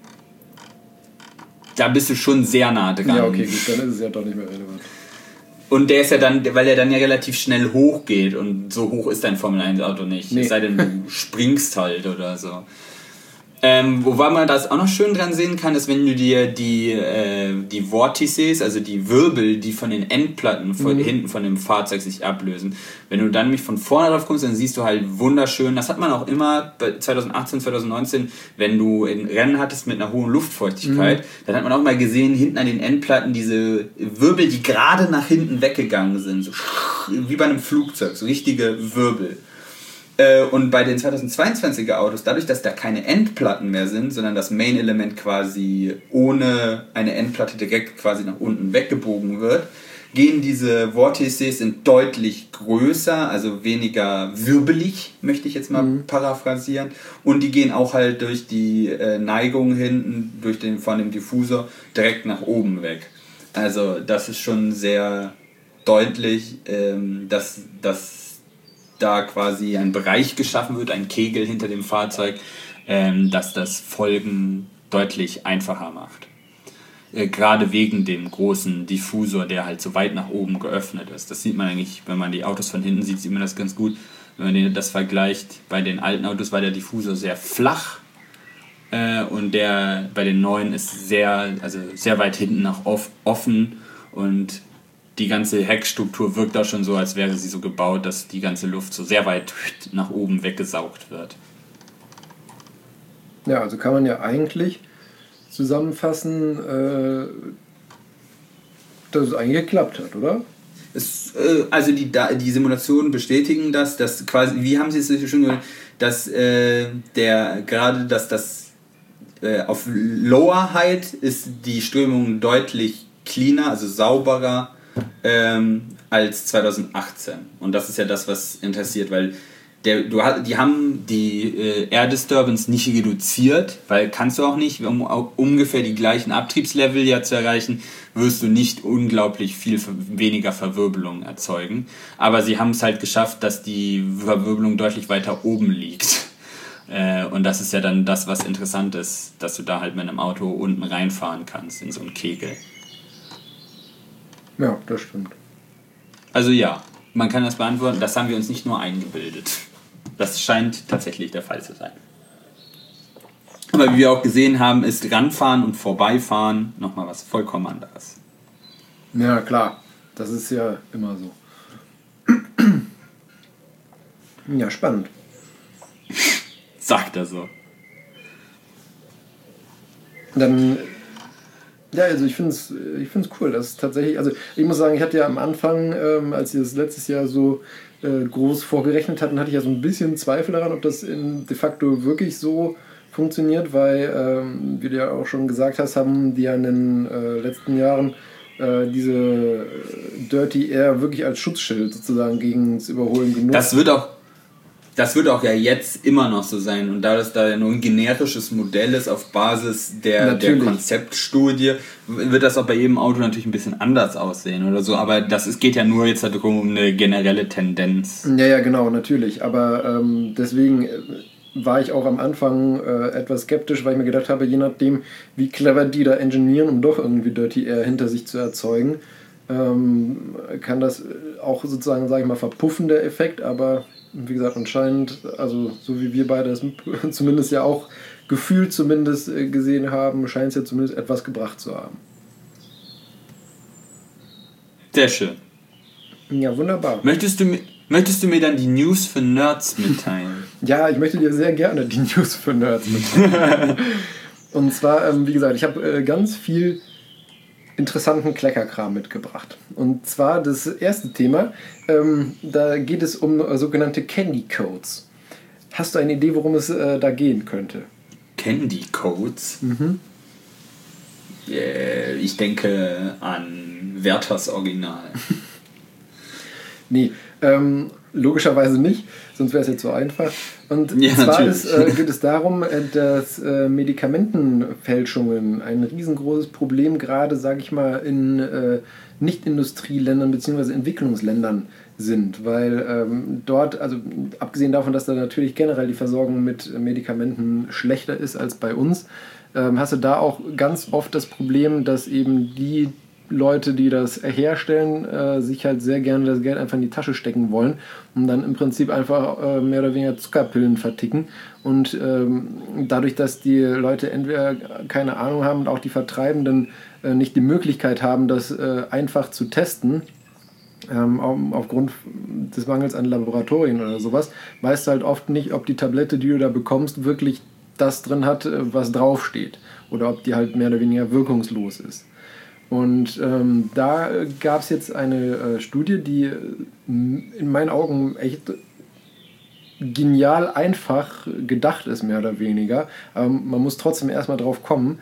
da bist du schon sehr nah dran. Ja, okay, gut, dann ist es ja doch nicht mehr relevant. Und der ist ja dann, weil er dann ja relativ schnell hoch geht und so hoch ist dein Formel-1-Auto nicht. Nee. Es sei denn, du springst halt oder so. Wobei man das auch noch schön dran sehen kann, ist, wenn du dir die Vortices, also die Wirbel, die von den Endplatten hinten von dem Fahrzeug sich ablösen, wenn du dann nämlich von vorne drauf kommst, dann siehst du halt wunderschön, das hat man auch immer bei 2018, 2019, wenn du ein Rennen hattest mit einer hohen Luftfeuchtigkeit, dann hat man auch mal gesehen, hinten an den Endplatten diese Wirbel, die gerade nach hinten weggegangen sind, so wie bei einem Flugzeug, so richtige Wirbel. Und bei den 2022er Autos, dadurch, dass da keine Endplatten mehr sind, sondern das Main-Element quasi ohne eine Endplatte direkt quasi nach unten weggebogen wird, gehen diese Vortices sind deutlich größer, also weniger wirbelig, möchte ich jetzt mal paraphrasieren. Und die gehen auch halt durch die Neigung hinten, von dem Diffusor, direkt nach oben weg. Also das ist schon sehr deutlich, dass da quasi ein Bereich geschaffen wird, ein Kegel hinter dem Fahrzeug, dass das Folgen deutlich einfacher macht. Gerade wegen dem großen Diffusor, der halt so weit nach oben geöffnet ist. Das sieht man eigentlich, wenn man die Autos von hinten sieht, sieht man das ganz gut. Wenn man das vergleicht, bei den alten Autos war der Diffusor sehr flach und der bei den neuen ist sehr weit hinten nach offen und die ganze Heckstruktur wirkt auch schon so, als wäre sie so gebaut, dass die ganze Luft so sehr weit nach oben weggesaugt wird. Ja, also kann man ja eigentlich zusammenfassen, dass es eigentlich geklappt hat, oder? Also die Simulationen bestätigen das, dass quasi, wie haben sie es schon gesagt, dass auf Lower Height ist die Strömung deutlich cleaner, also sauberer als 2018. Und das ist ja das, was interessiert, weil die haben die Air Disturbance nicht reduziert, weil kannst du auch nicht, um ungefähr die gleichen Abtriebslevel ja zu erreichen, wirst du nicht unglaublich viel weniger Verwirbelung erzeugen. Aber sie haben es halt geschafft, dass die Verwirbelung deutlich weiter oben liegt. Und das ist ja dann das, was interessant ist, dass du da halt mit einem Auto unten reinfahren kannst in so einen Kegel. Ja, das stimmt. Also ja, man kann das beantworten, das haben wir uns nicht nur eingebildet. Das scheint tatsächlich der Fall zu sein. Aber wie wir auch gesehen haben, ist Ranfahren und Vorbeifahren nochmal was vollkommen anderes. Ja, klar. Das ist ja immer so. Ja, spannend. Sagt er so. Dann... Ja, also ich finde es cool, dass tatsächlich, also ich muss sagen, ich hatte ja am Anfang, als wir das letztes Jahr so groß vorgerechnet hatten, hatte ich ja so ein bisschen Zweifel daran, ob das de facto wirklich so funktioniert, weil, wie du ja auch schon gesagt hast, haben die ja in den letzten Jahren diese Dirty Air wirklich als Schutzschild sozusagen gegen das Überholen genutzt. Das wird auch ja jetzt immer noch so sein. Und da das da ja nur ein generisches Modell ist auf Basis der Konzeptstudie, wird das auch bei jedem Auto natürlich ein bisschen anders aussehen oder so. Aber geht ja nur jetzt darum, um eine generelle Tendenz. Ja, genau, natürlich. Aber deswegen war ich auch am Anfang etwas skeptisch, weil ich mir gedacht habe, je nachdem, wie clever die da engineeren, um doch irgendwie Dirty Air hinter sich zu erzeugen, kann das auch sozusagen, sage ich mal, verpuffen, der Effekt. Aber wie gesagt, anscheinend, also so wie wir beide das zumindest ja auch gefühlt zumindest gesehen haben, scheint es ja zumindest etwas gebracht zu haben. Sehr schön. Ja, wunderbar. Möchtest du mir dann die News für Nerds mitteilen? Ja, ich möchte dir sehr gerne die News für Nerds mitteilen. Und zwar, wie gesagt, ich habe ganz viel interessanten Kleckerkram mitgebracht. Und zwar das erste Thema, da geht es um sogenannte Candy Codes. Hast du eine Idee, worum es da gehen könnte? Candy Codes? Mhm. Ich denke an Werthers Original. Nee, logischerweise nicht, sonst wäre es jetzt so einfach. Und zwar geht es darum, dass Medikamentenfälschungen ein riesengroßes Problem gerade, sage ich mal, in Nicht-Industrieländern bzw. Entwicklungsländern sind, weil dort, also abgesehen davon, dass da natürlich generell die Versorgung mit Medikamenten schlechter ist als bei uns, hast du da auch ganz oft das Problem, dass eben die Leute, die das herstellen, sich halt sehr gerne das Geld einfach in die Tasche stecken wollen und dann im Prinzip einfach mehr oder weniger Zuckerpillen verticken. Und dadurch, dass die Leute entweder keine Ahnung haben und auch die Vertreibenden nicht die Möglichkeit haben, das einfach zu testen, aufgrund des Mangels an Laboratorien oder sowas, weißt du halt oft nicht, ob die Tablette, die du da bekommst, wirklich das drin hat, was draufsteht. Oder ob die halt mehr oder weniger wirkungslos ist. Und da gab es jetzt eine Studie, die in meinen Augen echt genial einfach gedacht ist, mehr oder weniger. Man muss trotzdem erstmal drauf kommen.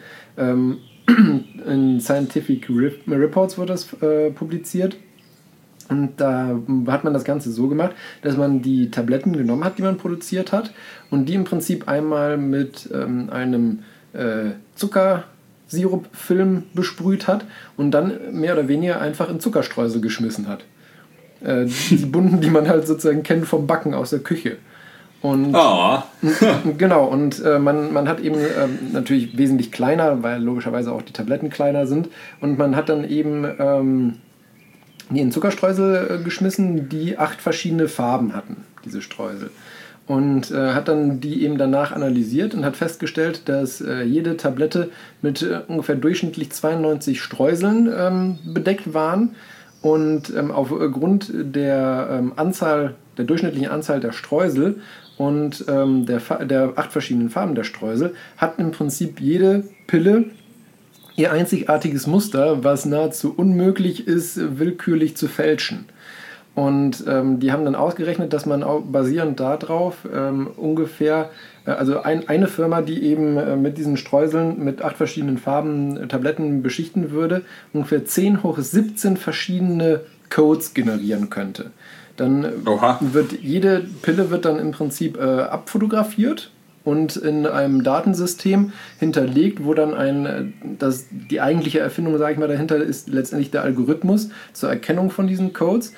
In Scientific Reports wurde das publiziert. Und da hat man das Ganze so gemacht, dass man die Tabletten genommen hat, die man produziert hat, und die im Prinzip einmal mit einem Zuckersirupfilm besprüht hat und dann mehr oder weniger einfach in Zuckerstreusel geschmissen hat. Die bunten, die man halt sozusagen kennt vom Backen aus der Küche. Und genau, und man hat eben natürlich wesentlich kleiner, weil logischerweise auch die Tabletten kleiner sind, und man hat dann eben die in Zuckerstreusel geschmissen, die 8 verschiedene Farben hatten, diese Streusel. Und hat dann die eben danach analysiert und hat festgestellt, dass jede Tablette mit ungefähr durchschnittlich 92 Streuseln bedeckt waren. Und aufgrund der durchschnittlichen Anzahl der Streusel und der 8 verschiedenen Farben der Streusel hat im Prinzip jede Pille ihr einzigartiges Muster, was nahezu unmöglich ist, willkürlich zu fälschen. Und die haben dann ausgerechnet, dass man auch basierend darauf ungefähr, also eine Firma, die eben mit diesen Streuseln mit 8 verschiedenen Farben Tabletten beschichten würde, ungefähr 10 hoch 17 verschiedene Codes generieren könnte. Dann wird jede Pille wird dann im Prinzip abfotografiert und in einem Datensystem hinterlegt, wo dann die eigentliche Erfindung, sage ich mal, dahinter ist letztendlich der Algorithmus zur Erkennung von diesen Codes.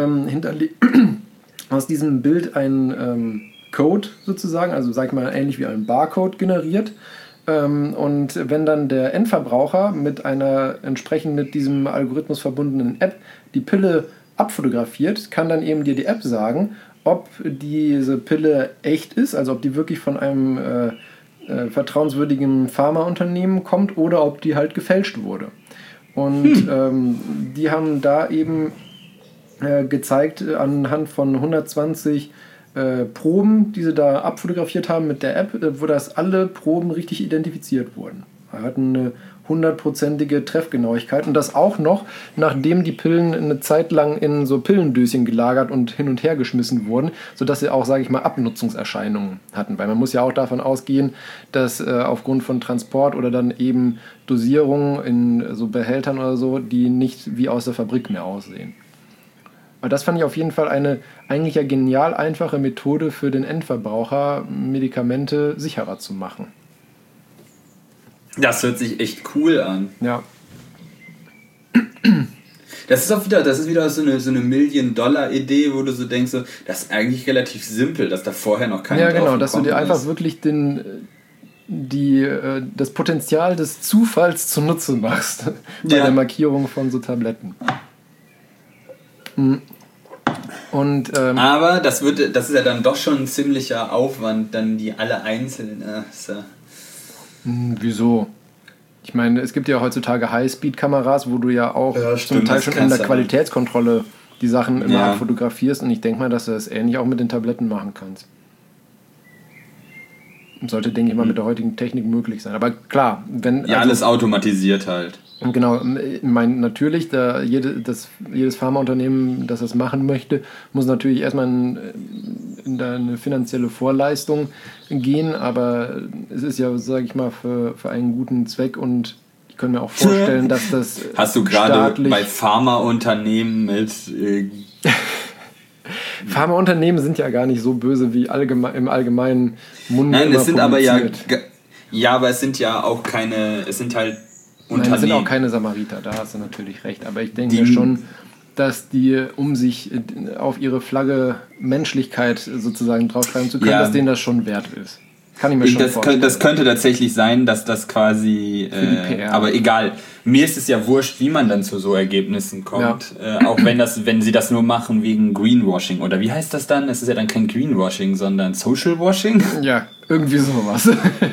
Aus diesem Bild ein Code sozusagen, also sag ich mal ähnlich wie ein Barcode generiert. Und wenn dann der Endverbraucher mit einer entsprechend mit diesem Algorithmus verbundenen App die Pille abfotografiert, kann dann eben dir die App sagen, ob diese Pille echt ist, also ob die wirklich von einem vertrauenswürdigen Pharmaunternehmen kommt oder ob die halt gefälscht wurde. Und die haben da eben gezeigt anhand von 120 Proben, die sie da abfotografiert haben mit der App, wo das alle Proben richtig identifiziert wurden. Wir hatten eine 100%ige Treffgenauigkeit und das auch noch, nachdem die Pillen eine Zeit lang in so Pillendöschen gelagert und hin und her geschmissen wurden, sodass sie auch, sage ich mal, Abnutzungserscheinungen hatten. Weil man muss ja auch davon ausgehen, dass aufgrund von Transport oder dann eben Dosierungen in so Behältern oder so, die nicht wie aus der Fabrik mehr aussehen. Aber das fand ich auf jeden Fall eine eigentlich ja genial einfache Methode für den Endverbraucher, Medikamente sicherer zu machen. Das hört sich echt cool an. Ja. Das ist wieder so eine Million-Dollar-Idee, wo du so denkst, so, das ist eigentlich relativ simpel, dass da vorher noch keiner drauf gekommen ist. Ja, genau, dass du dir ist. einfach wirklich das Potenzial des Zufalls zunutze machst bei der Markierung von so Tabletten. Und, aber das ist ja dann doch schon ein ziemlicher Aufwand, dann die alle einzeln. Wieso? Ich meine, es gibt ja heutzutage High-Speed-Kameras, wo du ja auch zum Teil schon in der Qualitätskontrolle die Sachen immer abfotografierst, und ich denke mal, dass du das ähnlich auch mit den Tabletten machen kannst. Sollte, denke ich mal, mit der heutigen Technik möglich sein. Aber klar, alles automatisiert halt. Genau, ich meine, natürlich, jedes Pharmaunternehmen, das das machen möchte, muss natürlich erstmal in eine finanzielle Vorleistung gehen, aber es ist ja, sage ich mal, für einen guten Zweck, und ich kann mir auch vorstellen, dass das hast du gerade bei Pharmaunternehmen mit... Pharmaunternehmen sind ja gar nicht so böse, wie im allgemeinen Mund. Nein, es sind aber aber es sind ja auch keine, es sind halt Unternehmen. Nein, es sind auch keine Samariter, da hast du natürlich recht. Aber ich denke schon, dass die, um sich auf ihre Flagge Menschlichkeit sozusagen draufschreiben zu können, dass denen das schon wert ist. Kann ich mir schon vorstellen. Das könnte tatsächlich sein, dass das quasi, für die PR. Aber egal. Mir ist es ja wurscht, wie man dann zu so Ergebnissen kommt. Auch wenn sie das nur machen wegen Greenwashing. Oder wie heißt das dann? Es ist ja dann kein Greenwashing, sondern Social Washing. Ja, irgendwie sowas.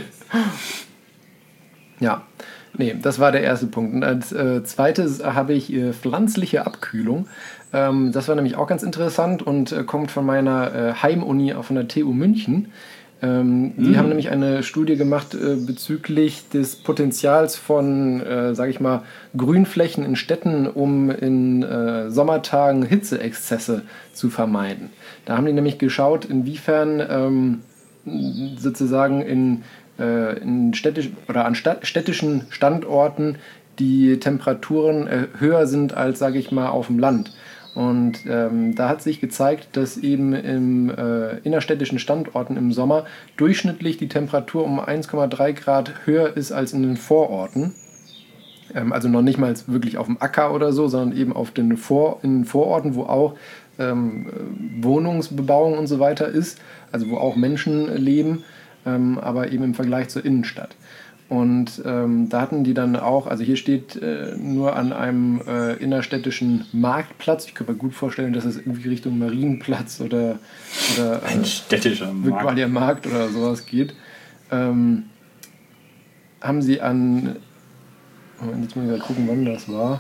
Ja, nee, das war der erste Punkt. Und als zweites habe ich pflanzliche Abkühlung. Das war nämlich auch ganz interessant und kommt von meiner Heimuni, von der TU München. Die haben nämlich eine Studie gemacht bezüglich des Potenzials von, sage ich mal, Grünflächen in Städten, um in Sommertagen Hitzeexzesse zu vermeiden. Da haben die nämlich geschaut, inwiefern sozusagen an städtischen Standorten die Temperaturen höher sind als, sage ich mal, auf dem Land. Und da hat sich gezeigt, dass eben im innerstädtischen Standorten im Sommer durchschnittlich die Temperatur um 1,3 Grad höher ist als in den Vororten. Also noch nicht mal wirklich auf dem Acker oder so, sondern eben in den Vororten, wo auch Wohnungsbebauung und so weiter ist, also wo auch Menschen leben, aber eben im Vergleich zur Innenstadt. Und da hatten die dann auch, also hier steht nur an einem innerstädtischen Marktplatz, ich könnte mir gut vorstellen, dass es irgendwie Richtung Marienplatz oder ein städtischer Markt. Markt oder sowas geht, haben sie an, jetzt muss ich mal gucken, wann das war.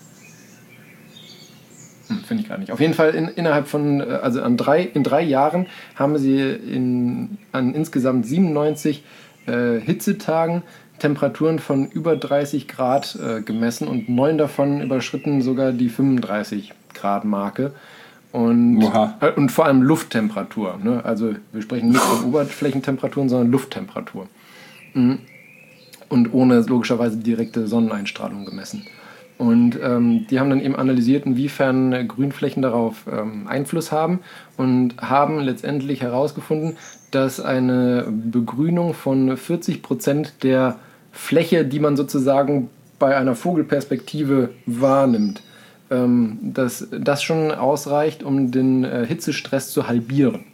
Finde ich gar nicht. Auf jeden Fall innerhalb von, in 3 Jahren haben sie an insgesamt 97 Hitzetagen Temperaturen von über 30 Grad gemessen und 9 davon überschritten sogar die 35 Grad Marke. Und vor allem Lufttemperatur. Ne? Also wir sprechen nicht von Oberflächentemperaturen, sondern Lufttemperatur. Und ohne logischerweise direkte Sonneneinstrahlung gemessen. Und die haben dann eben analysiert, inwiefern Grünflächen darauf Einfluss haben und haben letztendlich herausgefunden, dass eine Begrünung von 40% der Fläche, die man sozusagen bei einer Vogelperspektive wahrnimmt, dass das schon ausreicht, um den Hitzestress zu halbieren.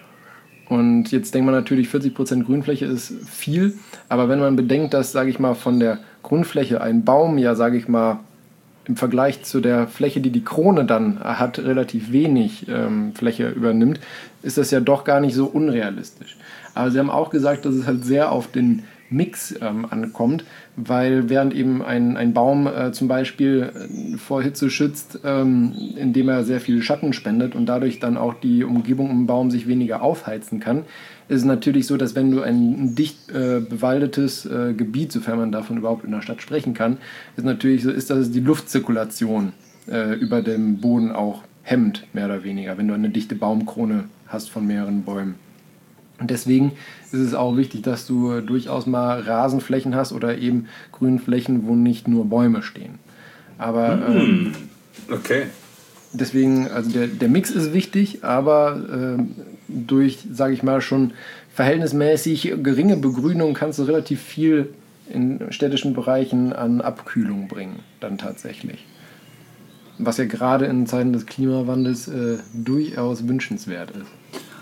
Und jetzt denkt man natürlich, 40% Grünfläche ist viel, aber wenn man bedenkt, dass, sage ich mal, von der Grundfläche ein Baum, ja, sage ich mal, im Vergleich zu der Fläche, die die Krone dann hat, relativ wenig Fläche übernimmt, ist das ja doch gar nicht so unrealistisch. Aber sie haben auch gesagt, dass es halt sehr auf den Mix ankommt, weil während eben ein Baum zum Beispiel vor Hitze schützt, indem er sehr viel Schatten spendet und dadurch dann auch die Umgebung um den Baum sich weniger aufheizen kann, ist es natürlich so, dass wenn du ein dicht bewaldetes Gebiet, sofern man davon überhaupt in der Stadt sprechen kann, ist natürlich so, dass es die Luftzirkulation über dem Boden auch hemmt, mehr oder weniger, wenn du eine dichte Baumkrone hast von mehreren Bäumen. Und deswegen ist es auch wichtig, dass du durchaus mal Rasenflächen hast oder eben Grünflächen, wo nicht nur Bäume stehen. Aber okay. Deswegen, also der Mix ist wichtig, aber durch, sage ich mal, schon verhältnismäßig geringe Begrünung kannst du relativ viel in städtischen Bereichen an Abkühlung bringen, dann tatsächlich. Was ja gerade in Zeiten des Klimawandels durchaus wünschenswert ist.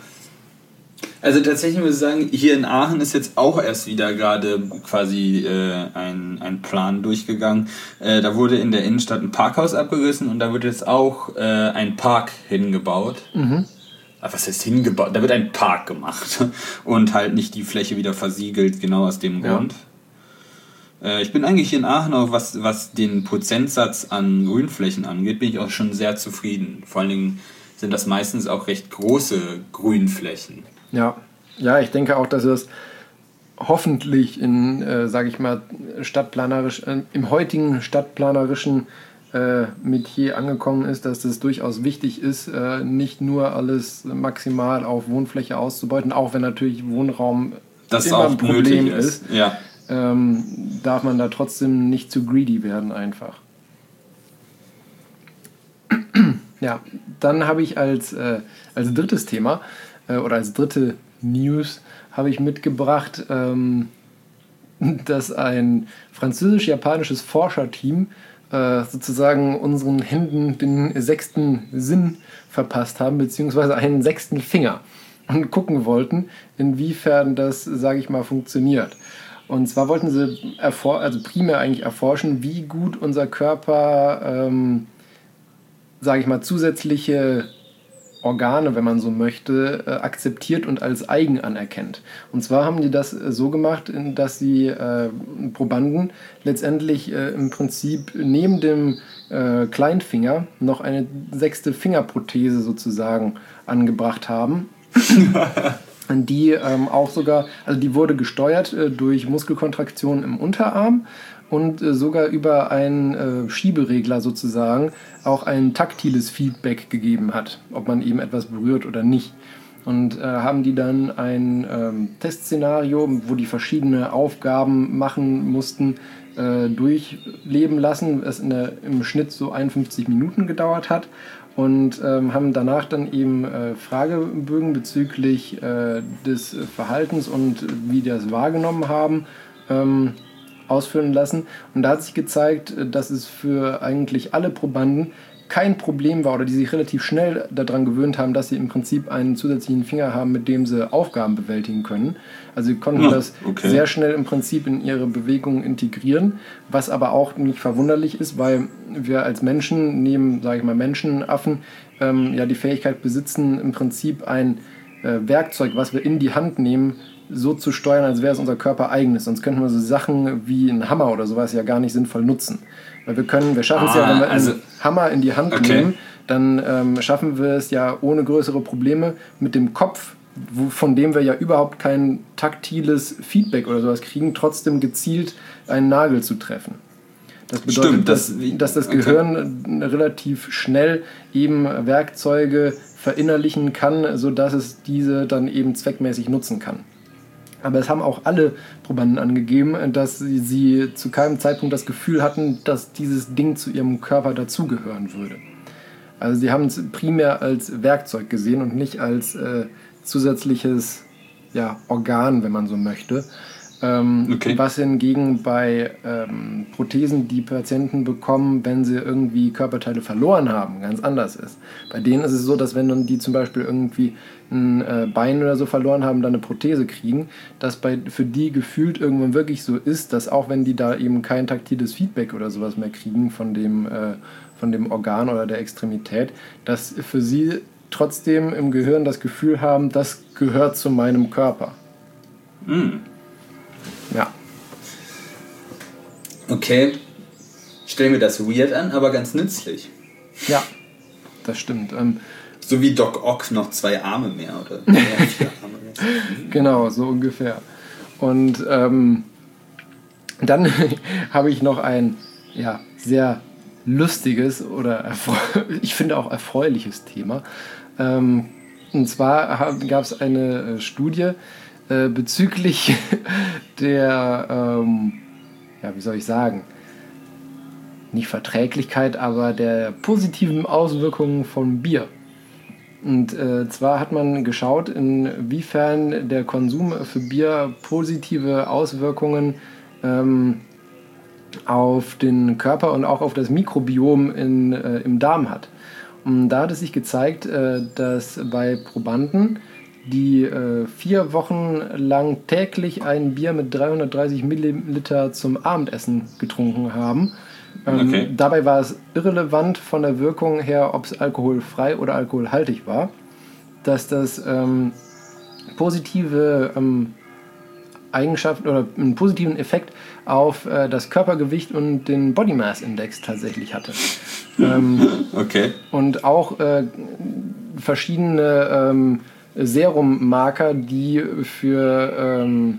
Also tatsächlich muss ich sagen, hier in Aachen ist jetzt auch erst wieder gerade quasi ein Plan durchgegangen. Da wurde in der Innenstadt ein Parkhaus abgerissen und da wird jetzt auch ein Park hingebaut. Was heißt hingebaut? Da wird ein Park gemacht und halt nicht die Fläche wieder versiegelt, genau aus dem Grund. Ich bin eigentlich hier in Aachen auch, was den Prozentsatz an Grünflächen angeht, bin ich auch schon sehr zufrieden. Vor allen Dingen sind das meistens auch recht große Grünflächen. Ja, ich denke auch, dass es hoffentlich in, sage ich mal, im heutigen stadtplanerischen Metier angekommen ist, dass es durchaus wichtig ist, nicht nur alles maximal auf Wohnfläche auszubeuten, auch wenn natürlich Wohnraum das immer auch ein Problem ist. Ja. Darf man da trotzdem nicht zu greedy werden einfach. Ja, dann habe ich als drittes Thema oder als dritte News habe ich mitgebracht, dass ein französisch-japanisches Forscherteam sozusagen unseren Händen den 6. Sinn verpasst haben, beziehungsweise einen 6. Finger. und gucken wollten, inwiefern das, sage ich mal, funktioniert. Und zwar wollten sie primär eigentlich erforschen, wie gut unser Körper, sage ich mal, zusätzliche Organe, wenn man so möchte, akzeptiert und als eigen anerkennt. Und zwar haben die das so gemacht, dass sie Probanden letztendlich im Prinzip neben dem Kleinfinger noch eine 6. Fingerprothese sozusagen angebracht haben. Die auch sogar, also die wurde gesteuert durch Muskelkontraktionen im Unterarm und sogar über einen Schieberegler sozusagen auch ein taktiles Feedback gegeben hat, ob man eben etwas berührt oder nicht. Und haben die dann ein Testszenario, wo die verschiedene Aufgaben machen mussten, durchleben lassen, es im Schnitt so 51 Minuten gedauert hat. Und haben danach dann eben Fragebögen bezüglich des Verhaltens und wie die das wahrgenommen haben, ausfüllen lassen. Und da hat sich gezeigt, dass es für eigentlich alle Probanden kein Problem war oder die sich relativ schnell daran gewöhnt haben, dass sie im Prinzip einen zusätzlichen Finger haben, mit dem sie Aufgaben bewältigen können. Also sie konnten das sehr schnell im Prinzip in ihre Bewegungen integrieren, was aber auch nicht verwunderlich ist, weil wir als Menschen neben, sage ich mal, Menschenaffen ja die Fähigkeit besitzen, im Prinzip ein Werkzeug, was wir in die Hand nehmen, so zu steuern, als wäre es unser Körper eigenes. Sonst könnten wir so Sachen wie einen Hammer oder sowas ja gar nicht sinnvoll nutzen. Weil wir schaffen es ja, wenn wir einen Hammer in die Hand nehmen, dann schaffen wir es ja ohne größere Probleme mit dem Kopf, von dem wir ja überhaupt kein taktiles Feedback oder sowas kriegen, trotzdem gezielt einen Nagel zu treffen. Das bedeutet, dass das Gehirn relativ schnell eben Werkzeuge verinnerlichen kann, sodass es diese dann eben zweckmäßig nutzen kann. Aber es haben auch alle Probanden angegeben, dass sie zu keinem Zeitpunkt das Gefühl hatten, dass dieses Ding zu ihrem Körper dazugehören würde. Also sie haben es primär als Werkzeug gesehen und nicht als zusätzliches Organ, wenn man so möchte. Was hingegen bei Prothesen, die Patienten bekommen, wenn sie irgendwie Körperteile verloren haben, ganz anders ist. Bei denen ist es so, dass wenn dann die zum Beispiel irgendwie ein Bein oder so verloren haben, dann eine Prothese kriegen, dass für die gefühlt irgendwann wirklich so ist, dass auch wenn die da eben kein taktiles Feedback oder sowas mehr kriegen von dem Organ oder der Extremität, dass für sie trotzdem im Gehirn das Gefühl haben, das gehört zu meinem Körper. Ja. Okay. Stell mir das weird an, aber ganz nützlich. Ja, das stimmt. So wie Doc Ock noch 2 Arme mehr oder 4 Arme mehr. Genau, so ungefähr. Und dann habe ich noch ein sehr lustiges oder ich finde auch erfreuliches Thema. Und zwar gab es eine Studie bezüglich der, wie soll ich sagen, nicht Verträglichkeit, aber der positiven Auswirkungen von Bier. Und zwar hat man geschaut, inwiefern der Konsum für Bier positive Auswirkungen auf den Körper und auch auf das Mikrobiom im Darm hat. Und da hat es sich gezeigt, dass bei Probanden, die 4 Wochen lang täglich ein Bier mit 330 Milliliter zum Abendessen getrunken haben, dabei war es irrelevant von der Wirkung her, ob es alkoholfrei oder alkoholhaltig war, dass das positive Eigenschaften oder einen positiven Effekt auf das Körpergewicht und den Body Mass Index tatsächlich hatte. Und auch verschiedene Serummarker, die für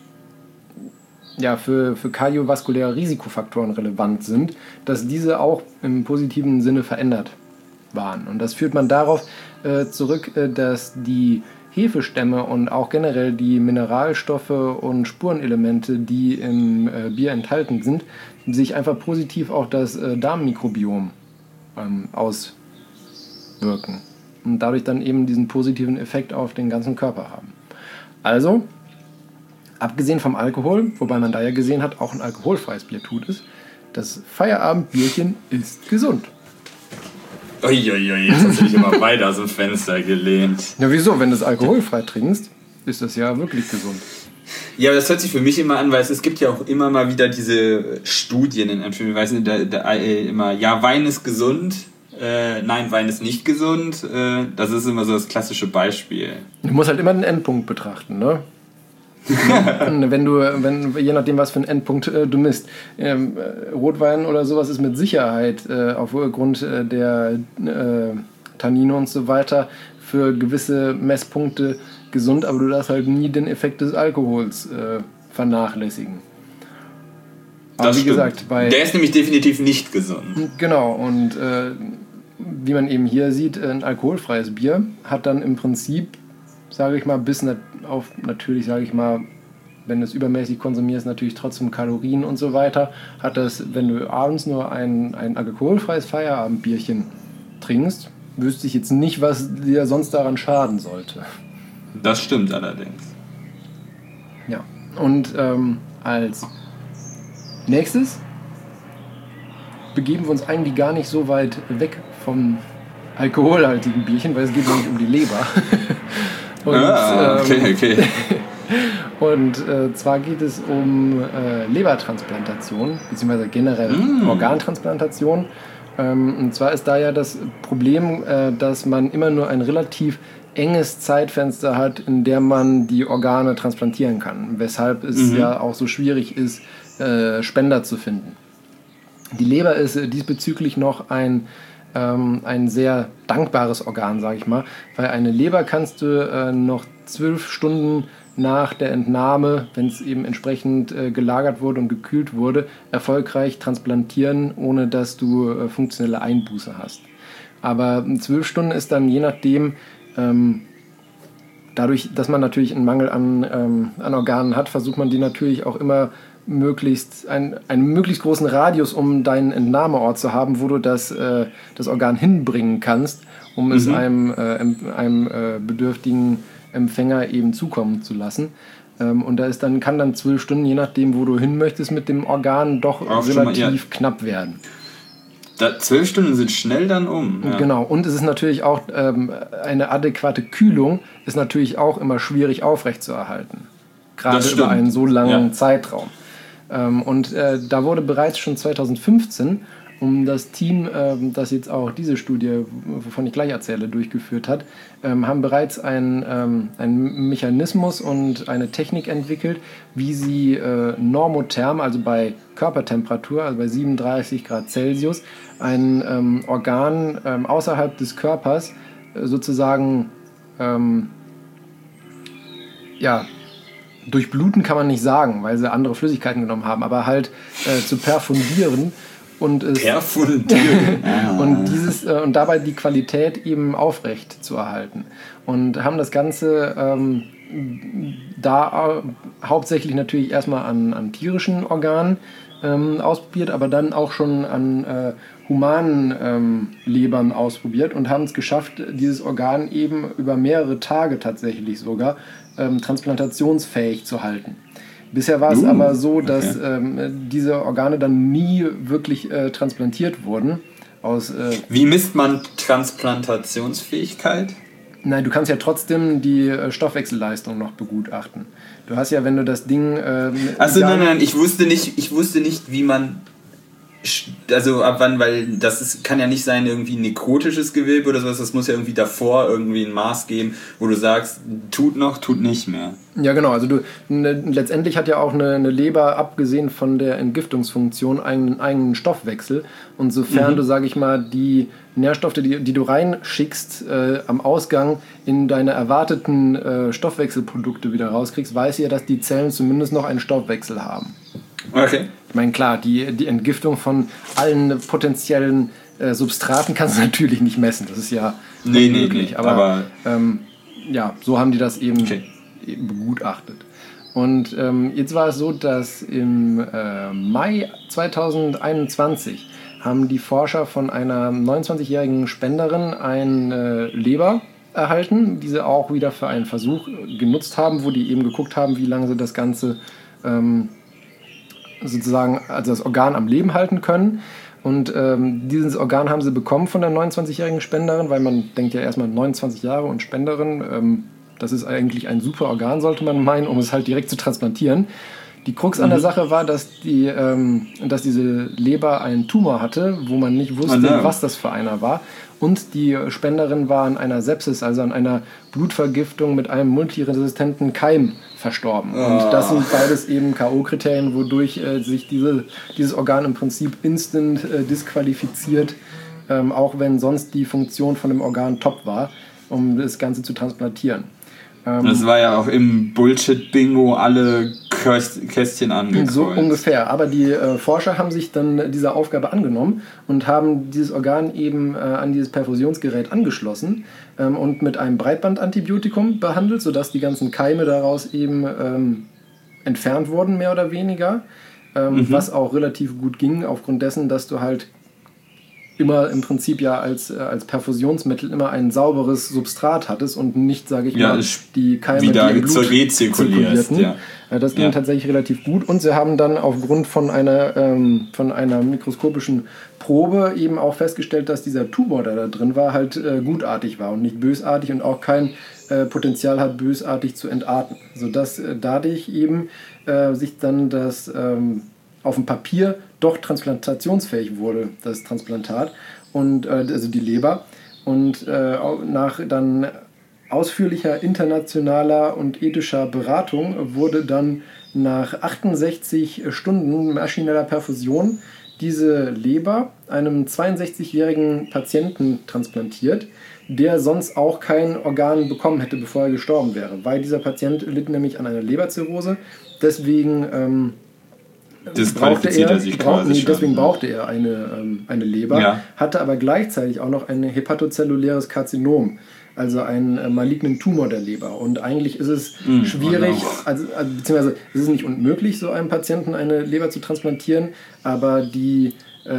kardiovaskuläre Risikofaktoren relevant sind, dass diese auch im positiven Sinne verändert waren. Und das führt man darauf zurück, dass die Hefestämme und auch generell die Mineralstoffe und Spurenelemente, die im Bier enthalten sind, sich einfach positiv auf das Darmmikrobiom auswirken und dadurch dann eben diesen positiven Effekt auf den ganzen Körper haben. Also, abgesehen vom Alkohol, wobei man da ja gesehen hat, auch ein alkoholfreies Bier tut es, das Feierabendbierchen ist gesund. Uiuiui, jetzt hast du dich immer weiter aus dem Fenster gelehnt. Ja, wieso? Wenn du es alkoholfrei trinkst, ist das ja wirklich gesund. Ja, aber das hört sich für mich immer an, weil es gibt ja auch immer mal wieder diese Studien in Anführungszeichen, immer, ja, Wein ist gesund, nein, Wein ist nicht gesund. Das ist immer so das klassische Beispiel. Du musst halt immer den Endpunkt betrachten, ne? Je nachdem, was für einen Endpunkt du misst. Rotwein oder sowas ist mit Sicherheit aufgrund der Tannine und so weiter für gewisse Messpunkte gesund, aber du darfst halt nie den Effekt des Alkohols vernachlässigen. Aber Das wie stimmt. gesagt, der ist nämlich definitiv nicht gesund. Genau, und wie man eben hier sieht, ein alkoholfreies Bier hat dann im Prinzip, sage ich mal, bis auf natürlich, sage ich mal, wenn du es übermäßig konsumierst, natürlich trotzdem Kalorien und so weiter, hat das, wenn du abends nur ein alkoholfreies Feierabendbierchen trinkst, wüsste ich jetzt nicht, was dir sonst daran schaden sollte. Das stimmt allerdings. Ja, und als nächstes begeben wir uns eigentlich gar nicht so weit weg vom alkoholhaltigen Bierchen, weil es geht nämlich um die Leber. Und, okay. Und zwar geht es um Lebertransplantation, beziehungsweise generell Organtransplantation. Und zwar ist da ja das Problem, dass man immer nur ein relativ enges Zeitfenster hat, in der man die Organe transplantieren kann, weshalb es ja auch so schwierig ist, Spender zu finden. Die Leber ist diesbezüglich noch ein sehr dankbares Organ, sage ich mal, weil eine Leber kannst du noch 12 Stunden nach der Entnahme, wenn es eben entsprechend gelagert wurde und gekühlt wurde, erfolgreich transplantieren, ohne dass du funktionelle Einbuße hast. Aber 12 Stunden ist dann je nachdem, dadurch, dass man natürlich einen Mangel an Organen hat, versucht man die natürlich auch immer möglichst einen möglichst großen Radius um deinen Entnahmeort zu haben, wo du das Organ hinbringen kannst, um es einem bedürftigen Empfänger eben zukommen zu lassen. Und da kann dann 12 Stunden, je nachdem, wo du hin möchtest mit dem Organ, doch auch relativ knapp werden. 12 Stunden sind schnell dann um. Ja. Genau, und es ist natürlich auch eine adäquate Kühlung ist natürlich auch immer schwierig aufrechtzuerhalten. Gerade über einen so langen Zeitraum. Und da wurde bereits schon 2015 um das Team, das jetzt auch diese Studie, wovon ich gleich erzähle, durchgeführt hat, haben bereits einen Mechanismus und eine Technik entwickelt, wie sie normotherm, also bei Körpertemperatur, also bei 37 Grad Celsius, ein Organ außerhalb des Körpers sozusagen durchbluten kann man nicht sagen, weil sie andere Flüssigkeiten genommen haben, aber halt zu perfundieren und und dabei die Qualität eben aufrecht zu erhalten. Und haben das Ganze da hauptsächlich natürlich erstmal an tierischen Organen ausprobiert, aber dann auch schon an humanen Lebern ausprobiert und haben es geschafft, dieses Organ eben über mehrere Tage tatsächlich sogar transplantationsfähig zu halten. Bisher war es aber so, dass diese Organe dann nie wirklich transplantiert wurden. Wie misst man Transplantationsfähigkeit? Nein, du kannst ja trotzdem die Stoffwechselleistung noch begutachten. Du hast ja, wenn du das Ding... Achso, nein, ich wusste nicht, wie man... Also ab wann, weil kann ja nicht sein irgendwie nekrotisches Gewebe oder sowas, das muss ja irgendwie davor irgendwie ein Maß geben, wo du sagst, tut noch, tut nicht mehr. Ja genau, also letztendlich hat ja auch eine Leber, abgesehen von der Entgiftungsfunktion, einen eigenen Stoffwechsel, und sofern du, sage ich mal, die Nährstoffe, die du reinschickst, am Ausgang in deine erwarteten Stoffwechselprodukte wieder rauskriegst, weiß ja, dass die Zellen zumindest noch einen Stoffwechsel haben. Okay. Ich meine, klar, die Entgiftung von allen potenziellen Substraten kannst du natürlich nicht messen. Das ist ja unmöglich. Nee, aber so haben die das eben begutachtet. Und jetzt war es so, dass im Mai 2021 haben die Forscher von einer 29-jährigen Spenderin eine Leber erhalten, die sie auch wieder für einen Versuch genutzt haben, wo die eben geguckt haben, wie lange sie das Ganze sozusagen, also das Organ am Leben halten können. Und dieses Organ haben sie bekommen von der 29-jährigen Spenderin, weil man denkt ja erstmal 29 Jahre und Spenderin, das ist eigentlich ein super Organ, sollte man meinen, um es halt direkt zu transplantieren. Die Krux an der Sache war, dass diese Leber einen Tumor hatte, wo man nicht wusste, was das für einer war. Und die Spenderin war an einer Sepsis, also an einer Blutvergiftung mit einem multiresistenten Keim verstorben. Und das sind beides eben K.O.-Kriterien, wodurch sich dieses Organ im Prinzip instant disqualifiziert, auch wenn sonst die Funktion von dem Organ top war, um das Ganze zu transplantieren. Das war ja auch im Bullshit-Bingo alle Kästchen angekreuzt. So ungefähr. Aber die Forscher haben sich dann dieser Aufgabe angenommen und haben dieses Organ eben an dieses Perfusionsgerät angeschlossen und mit einem Breitbandantibiotikum behandelt, sodass die ganzen Keime daraus eben entfernt wurden, mehr oder weniger. Was auch relativ gut ging, aufgrund dessen, dass du halt immer im Prinzip ja als Perfusionsmittel immer ein sauberes Substrat hattest und nicht, sage ich mal, die Keime, wieder die im Blut rezirkulierten. Ja. Das ging tatsächlich relativ gut und sie haben dann aufgrund von einer mikroskopischen Probe eben auch festgestellt, dass dieser Tumor, der da drin war, halt gutartig war und nicht bösartig und auch kein Potenzial hat, bösartig zu entarten. Sodass dadurch eben sich dann das auf dem Papier doch transplantationsfähig wurde, das Transplantat, und also die Leber. Und nach dann ausführlicher internationaler und ethischer Beratung wurde dann nach 68 Stunden maschineller Perfusion diese Leber einem 62-jährigen Patienten transplantiert, der sonst auch kein Organ bekommen hätte, bevor er gestorben wäre, weil dieser Patient litt nämlich an einer Leberzirrhose. Deswegen deswegen brauchte er eine Leber, hatte aber gleichzeitig auch noch ein hepatozelluläres Karzinom, also einen malignen Tumor der Leber. Und eigentlich ist es schwierig, beziehungsweise ist es nicht unmöglich, so einem Patienten eine Leber zu transplantieren, aber die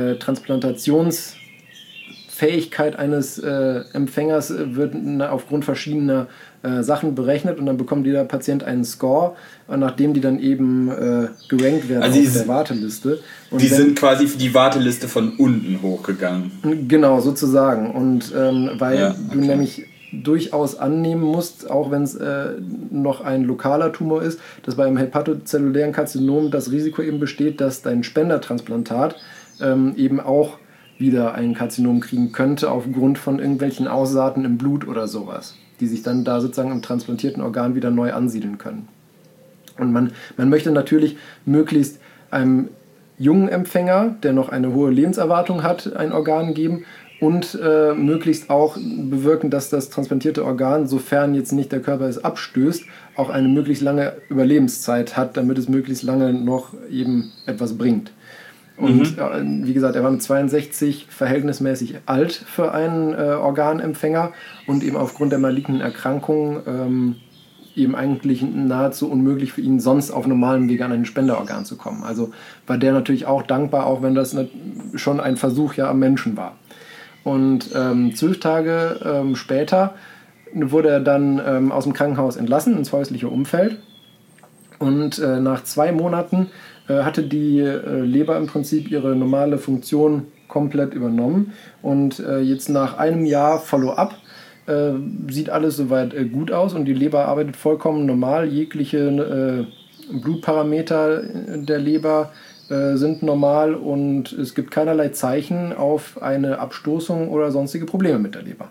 Transplantationsfähigkeit eines Empfängers wird aufgrund verschiedener Sachen berechnet und dann bekommt jeder Patient einen Score, nachdem die dann eben gerankt werden auf der Warteliste. Und sind quasi für die Warteliste von unten hochgegangen. Genau, sozusagen. Und weil du nämlich durchaus annehmen musst, auch wenn es noch ein lokaler Tumor ist, dass beim hepatozellulären Karzinom das Risiko eben besteht, dass dein Spendertransplantat eben auch wieder ein Karzinom kriegen könnte aufgrund von irgendwelchen Aussaaten im Blut oder sowas, die sich dann da sozusagen im transplantierten Organ wieder neu ansiedeln können. Und man möchte natürlich möglichst einem jungen Empfänger, der noch eine hohe Lebenserwartung hat, ein Organ geben und möglichst auch bewirken, dass das transplantierte Organ, sofern jetzt nicht der Körper es abstößt, auch eine möglichst lange Überlebenszeit hat, damit es möglichst lange noch eben etwas bringt. Und wie gesagt, er war mit 62 verhältnismäßig alt für einen Organempfänger und eben aufgrund der malignen Erkrankung eben eigentlich nahezu unmöglich für ihn, sonst auf normalem Wege an ein Spenderorgan zu kommen. Also war der natürlich auch dankbar, auch wenn das schon ein Versuch ja am Menschen war. Und 12 Tage später wurde er dann aus dem Krankenhaus entlassen ins häusliche Umfeld. Und nach 2 Monaten hatte die Leber im Prinzip ihre normale Funktion komplett übernommen. Und jetzt nach einem Jahr Follow-up sieht alles soweit gut aus und die Leber arbeitet vollkommen normal. Jegliche Blutparameter der Leber sind normal und es gibt keinerlei Zeichen auf eine Abstoßung oder sonstige Probleme mit der Leber.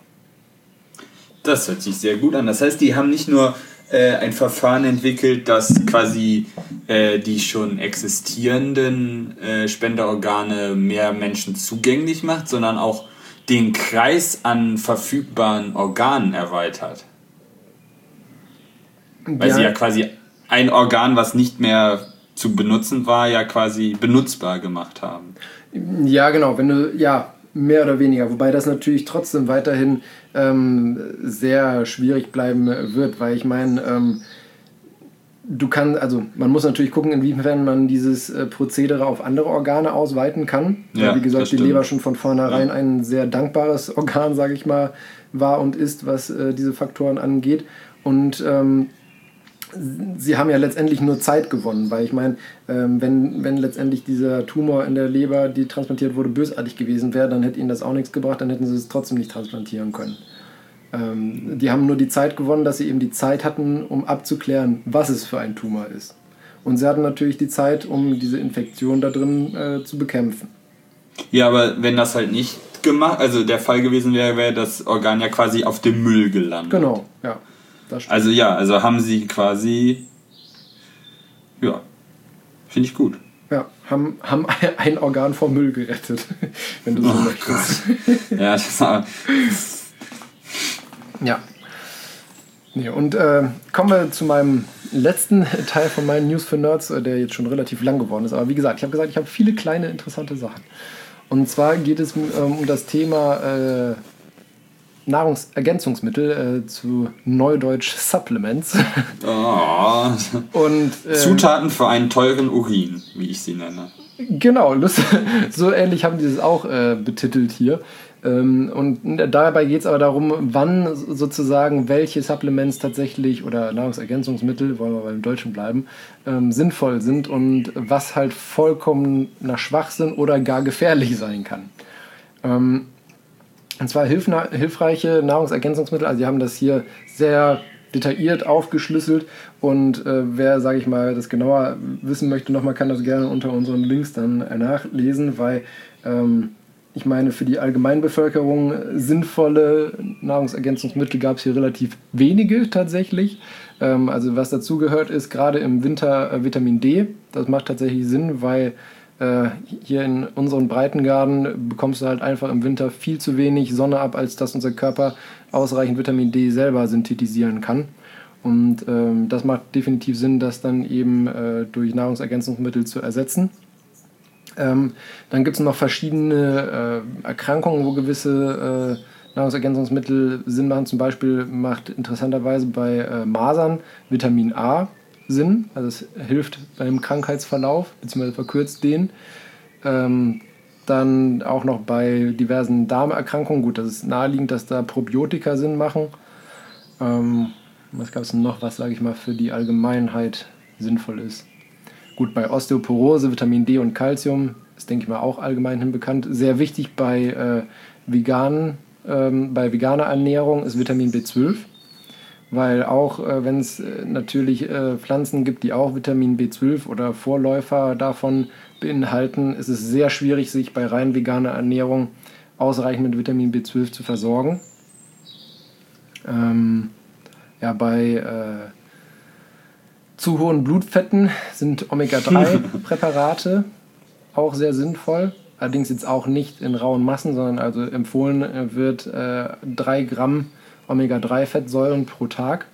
Das hört sich sehr gut an. Das heißt, die haben nicht nur ein Verfahren entwickelt, das quasi die schon existierenden Spenderorgane mehr Menschen zugänglich macht, sondern auch den Kreis an verfügbaren Organen erweitert. Weil sie ja quasi ein Organ, was nicht mehr zu benutzen war, ja quasi benutzbar gemacht haben. Ja, genau, mehr oder weniger. Wobei das natürlich trotzdem weiterhin sehr schwierig bleiben wird, weil ich meine, man muss natürlich gucken, inwiefern man dieses Prozedere auf andere Organe ausweiten kann. Ja, wie gesagt, die Leber schon von vornherein ein sehr dankbares Organ, sage ich mal, war und ist, was diese Faktoren angeht. Und sie haben ja letztendlich nur Zeit gewonnen, weil ich meine, wenn letztendlich dieser Tumor in der Leber, die transplantiert wurde, bösartig gewesen wäre, dann hätte ihnen das auch nichts gebracht, dann hätten sie es trotzdem nicht transplantieren können. Die haben nur die Zeit gewonnen, dass sie eben die Zeit hatten, um abzuklären, was es für ein Tumor ist. Und sie hatten natürlich die Zeit, um diese Infektion da drin zu bekämpfen. Ja, aber wenn das halt nicht gemacht, also der Fall gewesen wäre, wäre das Organ ja quasi auf dem Müll gelandet. Genau, ja. Das stimmt. Also haben sie quasi, ja, finde ich gut. Ja, haben ein Organ vom Müll gerettet, wenn du so möchtest. Ja, das war... Ja. Nee, und kommen wir zu meinem letzten Teil von meinen News für Nerds, der jetzt schon relativ lang geworden ist. Aber wie gesagt, ich habe viele kleine interessante Sachen. Und zwar geht es um das Thema Nahrungsergänzungsmittel, zu Neudeutsch Supplements. Oh. Und, Zutaten für einen teuren Urin, wie ich sie nenne. Genau, so ähnlich haben die es auch betitelt hier. Und dabei geht es aber darum, wann sozusagen welche Supplements tatsächlich oder Nahrungsergänzungsmittel, wollen wir beim Deutschen bleiben, sinnvoll sind und was halt vollkommener Schwachsinn oder gar gefährlich sein kann. Und zwar hilfreiche Nahrungsergänzungsmittel, also die haben das hier sehr detailliert aufgeschlüsselt und wer, sage ich mal, das genauer wissen möchte, nochmal kann das gerne unter unseren Links dann nachlesen, weil ich meine, für die Allgemeinbevölkerung sinnvolle Nahrungsergänzungsmittel gab es hier relativ wenige tatsächlich. Also was dazugehört ist, gerade im Winter Vitamin D. Das macht tatsächlich Sinn, weil hier in unseren Breitengraden bekommst du halt einfach im Winter viel zu wenig Sonne ab, als dass unser Körper ausreichend Vitamin D selber synthetisieren kann. Und das macht definitiv Sinn, das dann eben durch Nahrungsergänzungsmittel zu ersetzen. Dann gibt es noch verschiedene Erkrankungen, wo gewisse Nahrungsergänzungsmittel Sinn machen. Zum Beispiel macht interessanterweise bei Masern Vitamin A Sinn. Also es hilft beim Krankheitsverlauf, beziehungsweise verkürzt den. Dann auch noch bei diversen Darmerkrankungen. Gut, das ist naheliegend, dass da Probiotika Sinn machen. Was gab es denn noch, was, sage ich mal, für die Allgemeinheit sinnvoll ist? Gut, bei Osteoporose, Vitamin D und Calcium ist, denke ich mal, auch allgemein bekannt. Sehr wichtig bei veganer Ernährung ist Vitamin B12, weil auch wenn es natürlich Pflanzen gibt, die auch Vitamin B12 oder Vorläufer davon beinhalten, ist es sehr schwierig, sich bei rein veganer Ernährung ausreichend mit Vitamin B12 zu versorgen. Bei zu hohen Blutfetten sind Omega-3-Präparate auch sehr sinnvoll. Allerdings jetzt auch nicht in rauen Massen, sondern also empfohlen wird 3 Gramm Omega-3-Fettsäuren pro Tag.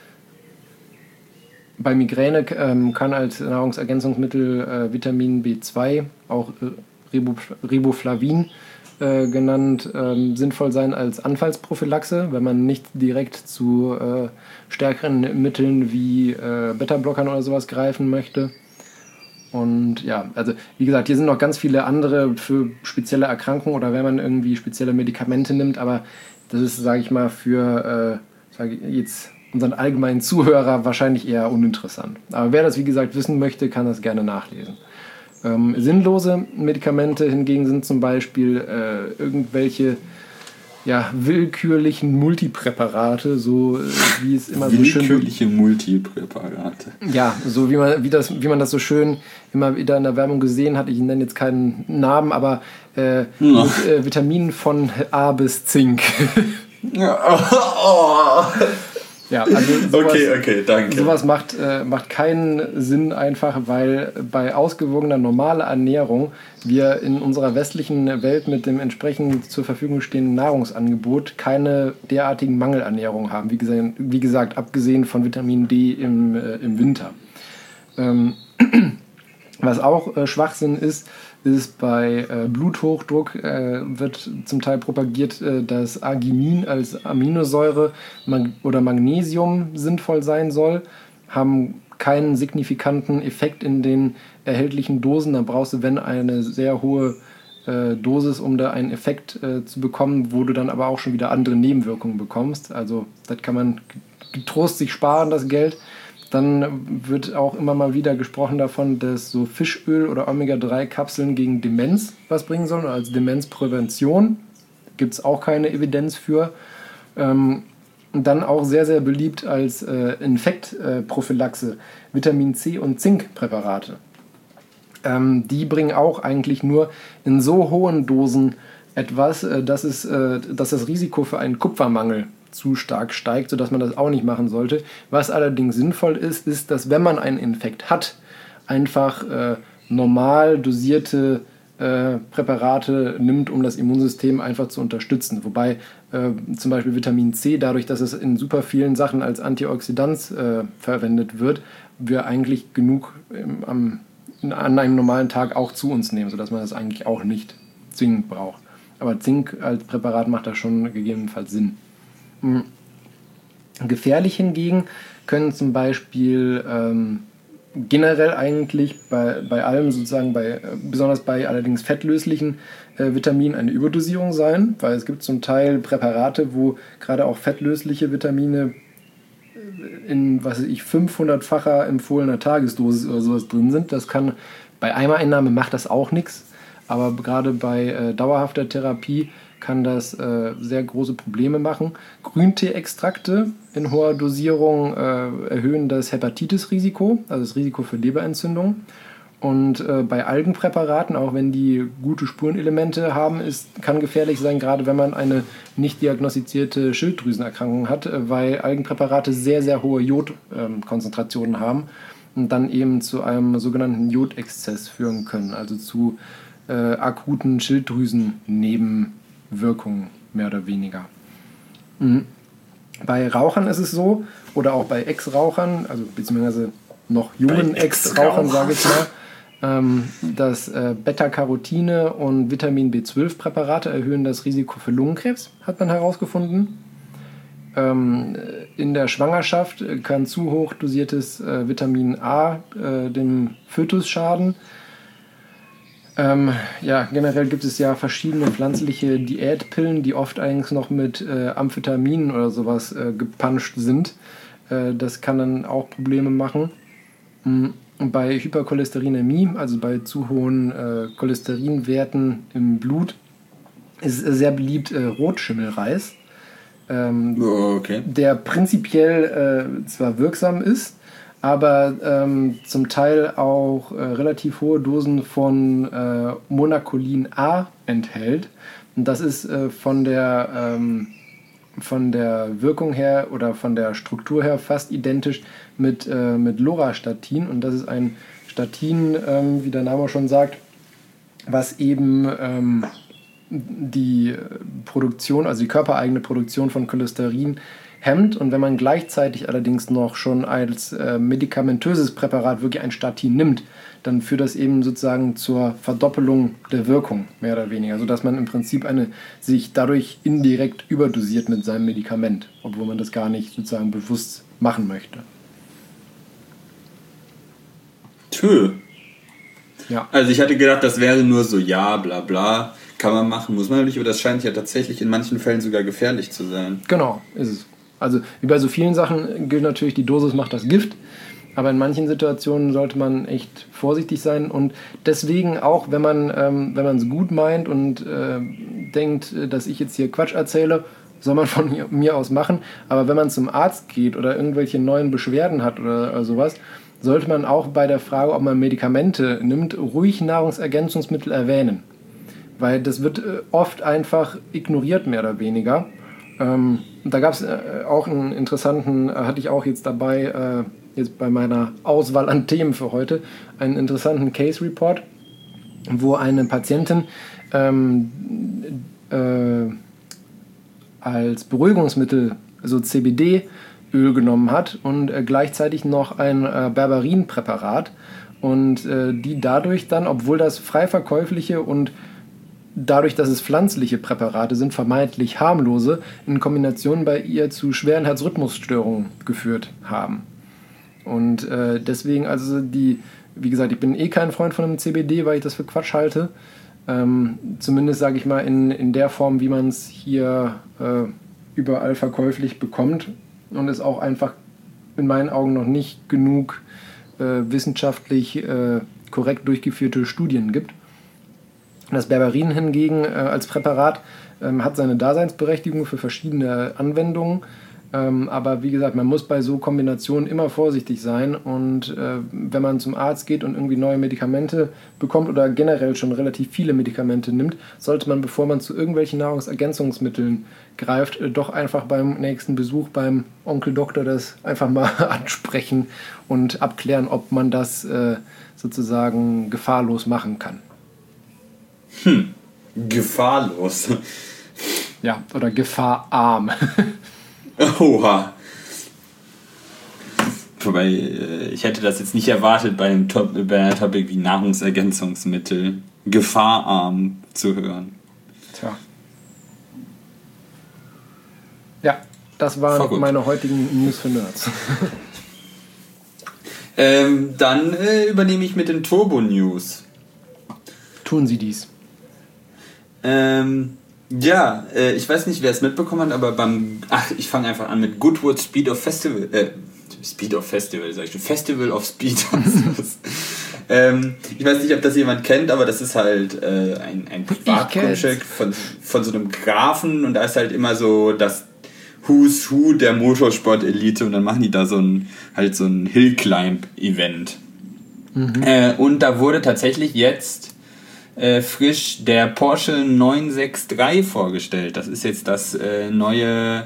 Bei Migräne kann als Nahrungsergänzungsmittel Vitamin B2, auch Riboflavin genannt, sinnvoll sein als Anfallsprophylaxe, wenn man nicht direkt zu stärkeren Mitteln wie Beta-Blockern oder sowas greifen möchte. Und ja, also wie gesagt, hier sind noch ganz viele andere für spezielle Erkrankungen oder wenn man irgendwie spezielle Medikamente nimmt, aber das ist, sage ich mal, für jetzt unseren allgemeinen Zuhörer wahrscheinlich eher uninteressant. Aber wer das, wie gesagt, wissen möchte, kann das gerne nachlesen. Sinnlose Medikamente hingegen sind zum Beispiel irgendwelche willkürlichen Multipräparate, so wie es immer so schön... Willkürliche Multipräparate. Ja, so wie man das so schön immer wieder in der Werbung gesehen hat. Ich nenne jetzt keinen Namen, aber mit Vitaminen von A bis Zink. Ja, also sowas, okay, danke. Sowas macht keinen Sinn einfach, weil bei ausgewogener normaler Ernährung wir in unserer westlichen Welt mit dem entsprechend zur Verfügung stehenden Nahrungsangebot keine derartigen Mangelernährung haben. Wie gesagt, abgesehen von Vitamin D im Winter. Was auch Schwachsinn ist bei Bluthochdruck wird zum Teil propagiert, dass Arginin als Aminosäure oder Magnesium sinnvoll sein soll, haben keinen signifikanten Effekt in den erhältlichen Dosen. Da brauchst du, wenn, eine sehr hohe Dosis, um da einen Effekt zu bekommen, wo du dann aber auch schon wieder andere Nebenwirkungen bekommst. Also das kann man getrost sich sparen, das Geld. Dann wird auch immer mal wieder gesprochen davon, dass so Fischöl oder Omega-3-Kapseln gegen Demenz was bringen sollen, als Demenzprävention. Gibt es auch keine Evidenz für. Und dann auch sehr, sehr beliebt als Infektprophylaxe Vitamin C und Zinkpräparate. Die bringen auch eigentlich nur in so hohen Dosen etwas, dass das Risiko für einen Kupfermangel zu stark steigt, sodass man das auch nicht machen sollte. Was allerdings sinnvoll ist, ist, dass wenn man einen Infekt hat, einfach normal dosierte Präparate nimmt, um das Immunsystem einfach zu unterstützen. Wobei zum Beispiel Vitamin C, dadurch, dass es in super vielen Sachen als Antioxidant verwendet wird, wir eigentlich genug an einem normalen Tag auch zu uns nehmen, sodass man das eigentlich auch nicht zwingend braucht. Aber Zink als Präparat macht da schon gegebenenfalls Sinn. Gefährlich hingegen können zum Beispiel generell eigentlich bei allem sozusagen, besonders bei allerdings fettlöslichen Vitaminen eine Überdosierung sein, weil es gibt zum Teil Präparate, wo gerade auch fettlösliche Vitamine in, 500-facher empfohlener Tagesdosis oder sowas drin sind. Das kann, bei Einnahme macht das auch nichts, aber gerade bei dauerhafter Therapie kann das sehr große Probleme machen. Grüntee-Extrakte in hoher Dosierung erhöhen das Hepatitis-Risiko, also das Risiko für Leberentzündung. Und bei Algenpräparaten, auch wenn die gute Spurenelemente haben, kann gefährlich sein, gerade wenn man eine nicht diagnostizierte Schilddrüsenerkrankung hat, weil Algenpräparate sehr, sehr hohe Jodkonzentrationen haben und dann eben zu einem sogenannten Jodexzess führen können, also zu akuten Schilddrüsennebenwirkungen, mehr oder weniger. Bei Rauchern ist es so, oder auch bei Ex-Rauchern, also beziehungsweise noch jungen Ex-Rauchern, sage ich mal, dass Beta-Carotine und Vitamin B12-Präparate erhöhen das Risiko für Lungenkrebs, hat man herausgefunden. In der Schwangerschaft kann zu hoch dosiertes Vitamin A dem Fötus schaden. Generell gibt es ja verschiedene pflanzliche Diätpillen, die oft eigentlich noch mit Amphetaminen oder sowas gepanscht sind. Das kann dann auch Probleme machen. Bei Hypercholesterinämie, also bei zu hohen Cholesterinwerten im Blut, ist sehr beliebt Rotschimmelreis, der prinzipiell zwar wirksam ist, aber zum Teil auch relativ hohe Dosen von Monacolin A enthält. Und das ist von der Wirkung her oder von der Struktur her fast identisch mit Lorastatin. Und das ist ein Statin, wie der Name schon sagt, was eben die Produktion, also die körpereigene Produktion von Cholesterin hemmt. Und wenn man gleichzeitig allerdings noch schon als medikamentöses Präparat wirklich ein Statin nimmt, dann führt das eben sozusagen zur Verdoppelung der Wirkung, mehr oder weniger, sodass man im Prinzip sich dadurch indirekt überdosiert mit seinem Medikament, obwohl man das gar nicht sozusagen bewusst machen möchte. Tö. Ja. Also ich hatte gedacht, das wäre nur so, ja, bla bla, kann man machen, muss man nicht, aber das scheint ja tatsächlich in manchen Fällen sogar gefährlich zu sein. Genau, ist es. Also wie bei so vielen Sachen gilt natürlich, die Dosis macht das Gift, aber in manchen Situationen sollte man echt vorsichtig sein und deswegen auch, wenn man es gut meint und denkt, dass ich jetzt hier Quatsch erzähle, soll man von mir aus machen, aber wenn man zum Arzt geht oder irgendwelche neuen Beschwerden hat oder sowas, sollte man auch bei der Frage, ob man Medikamente nimmt, ruhig Nahrungsergänzungsmittel erwähnen, weil das wird oft einfach ignoriert, mehr oder weniger. Da gab es auch einen interessanten, hatte ich auch jetzt dabei, jetzt bei meiner Auswahl an Themen für heute, einen interessanten Case Report, wo eine Patientin als Beruhigungsmittel, also CBD-Öl genommen hat und gleichzeitig noch ein Berberin-Präparat und die dadurch dann, obwohl das frei verkäufliche und dadurch, dass es pflanzliche Präparate sind, vermeintlich harmlose, in Kombination bei ihr zu schweren Herzrhythmusstörungen geführt haben. Und deswegen, also wie gesagt, ich bin kein Freund von einem CBD, weil ich das für Quatsch halte. Zumindest, sage ich mal, in der Form, wie man es hier überall verkäuflich bekommt und es auch einfach in meinen Augen noch nicht genug wissenschaftlich korrekt durchgeführte Studien gibt. Das Berberin hingegen als Präparat hat seine Daseinsberechtigung für verschiedene Anwendungen. Aber wie gesagt, man muss bei so Kombinationen immer vorsichtig sein und wenn man zum Arzt geht und irgendwie neue Medikamente bekommt oder generell schon relativ viele Medikamente nimmt, sollte man, bevor man zu irgendwelchen Nahrungsergänzungsmitteln greift, doch einfach beim nächsten Besuch beim Onkel Doktor das einfach mal ansprechen und abklären, ob man das sozusagen gefahrlos machen kann. Gefahrlos. Ja, oder gefahrarm. Oha. Wobei, ich hätte das jetzt nicht erwartet, bei einem Topic wie Nahrungsergänzungsmittel gefahrarm zu hören. Tja. Ja, das waren meine heutigen News für Nerds. Dann übernehme ich mit den Turbo-News. Tun Sie dies. Ja, ich weiß nicht, wer es mitbekommen hat, aber ich fange einfach an mit Goodwood Speed of Festival, sag ich schon, Festival of Speed. Ich weiß nicht, ob das jemand kennt, aber das ist halt ein Privatgrundstück von so einem Grafen und da ist halt immer so das Who's Who der Motorsport-Elite und dann machen die da so ein Hill-Climb-Event. Und da wurde tatsächlich jetzt frisch der Porsche 963 vorgestellt. Das ist jetzt das neue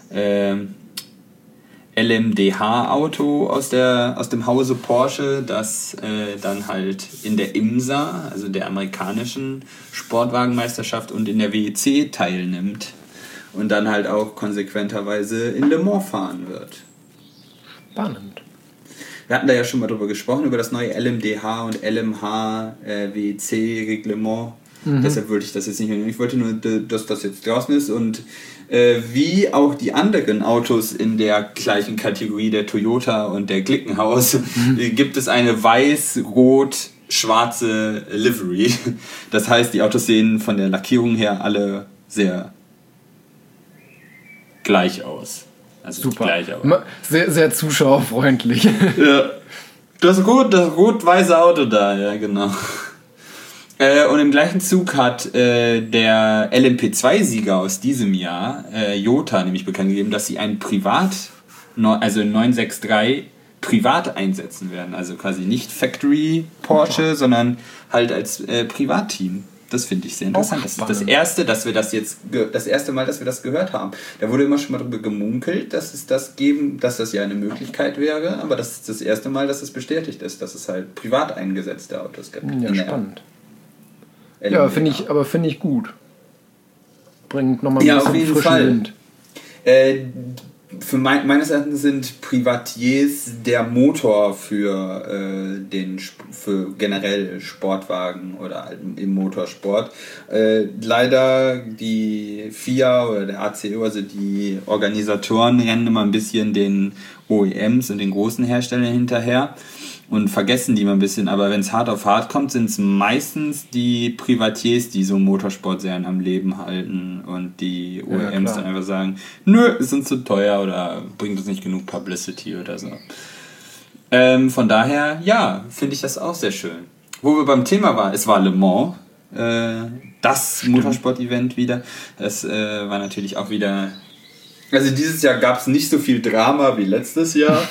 LMDH-Auto aus dem Hause Porsche, das dann halt in der IMSA, also der amerikanischen Sportwagenmeisterschaft und in der WEC teilnimmt und dann halt auch konsequenterweise in Le Mans fahren wird. Spannend. Wir hatten da ja schon mal drüber gesprochen, über das neue LMDH und LMH WEC-Reglement. Deshalb wollte ich das jetzt nicht mehr. Ich wollte nur, dass das jetzt draußen ist. Und wie auch die anderen Autos in der gleichen Kategorie, der Toyota und der Glickenhaus, gibt es eine weiß-rot-schwarze Livery. Das heißt, die Autos sehen von der Lackierung her alle sehr gleich aus. Also super. Gleich, aber sehr, sehr zuschauerfreundlich. Ja. Das rot-weiße Auto da, ja, genau. Und im gleichen Zug hat der LMP2-Sieger aus diesem Jahr, Jota, nämlich bekannt gegeben, dass sie ein 963 privat einsetzen werden. Also quasi nicht Factory Porsche, sondern halt als Privatteam. Das finde ich sehr interessant. Das ist das erste Mal, dass wir das gehört haben. Da wurde immer schon mal darüber gemunkelt, dass das ja eine Möglichkeit wäre, aber das ist das erste Mal, dass es bestätigt ist, dass es halt privat eingesetzte Autos gibt. Ja, spannend. Ja, finde ich gut. Bringt nochmal ein bisschen frischen Wind. Für meines Erachtens sind Privatiers der Motor für generell Sportwagen oder im Motorsport. Leider die FIA oder der ACO, also die Organisatoren, rennen immer ein bisschen den OEMs und den großen Herstellern hinterher und vergessen die mal ein bisschen, aber wenn es hart auf hart kommt, sind es meistens die Privatiers, die so Motorsportserien am Leben halten und die OEMs dann einfach sagen, nö, ist uns zu teuer oder bringt uns nicht genug Publicity oder so. Von daher, ja, finde ich das auch sehr schön. Wo wir beim Thema waren, es war Le Mans, das Motorsport-Event wieder, das war natürlich auch wieder, also dieses Jahr gab es nicht so viel Drama wie letztes Jahr.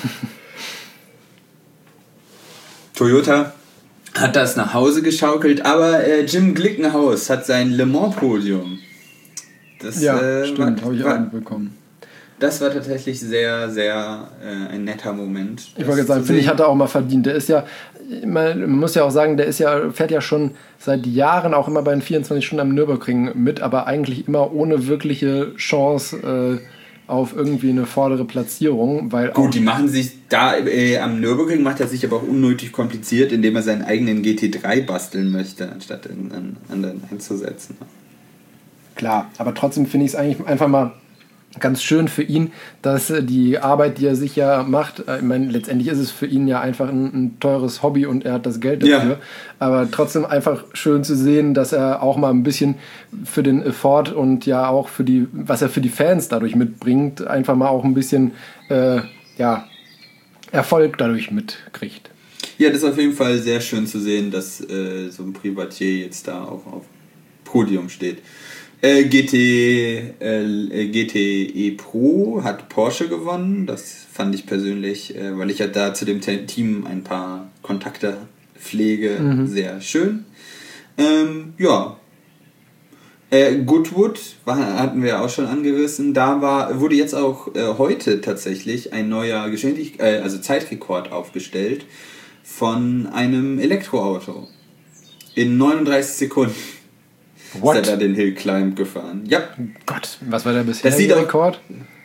Toyota hat das nach Hause geschaukelt, aber Jim Glickenhaus hat sein Le Mans-Podium. Das, stimmt, habe ich auch mitbekommen. Das war tatsächlich sehr, sehr ein netter Moment. Ich wollte sagen, finde ich, hat er auch mal verdient. Der ist ja, man muss ja auch sagen, fährt ja schon seit Jahren auch immer bei den 24 Stunden am Nürburgring mit, aber eigentlich immer ohne wirkliche Chance auf irgendwie eine vordere Platzierung. Weil gut, die machen sich da am Nürburgring macht er sich aber auch unnötig kompliziert, indem er seinen eigenen GT3 basteln möchte, anstatt einen anderen einzusetzen. Klar, aber trotzdem finde ich es eigentlich einfach mal ganz schön für ihn, dass die Arbeit, die er sich ja macht, ich meine, letztendlich ist es für ihn ja einfach ein teures Hobby und er hat das Geld dafür, aber trotzdem einfach schön zu sehen, dass er auch mal ein bisschen für den Effort und ja auch für was er für die Fans dadurch mitbringt, einfach mal auch ein bisschen Erfolg dadurch mitkriegt. Ja, das ist auf jeden Fall sehr schön zu sehen, dass so ein Privatier jetzt da auch auf Podium steht. GTE Pro hat Porsche gewonnen. Das fand ich persönlich, weil ich ja da zu dem Team ein paar Kontakte pflege, sehr schön. Ja. Goodwood hatten wir auch schon angerissen. Da wurde jetzt auch heute tatsächlich ein neuer Zeitrekord aufgestellt von einem Elektroauto. In 39 Sekunden What? ist er da den Hill Climb gefahren. Ja. Gott, was war der bisherige Rekord?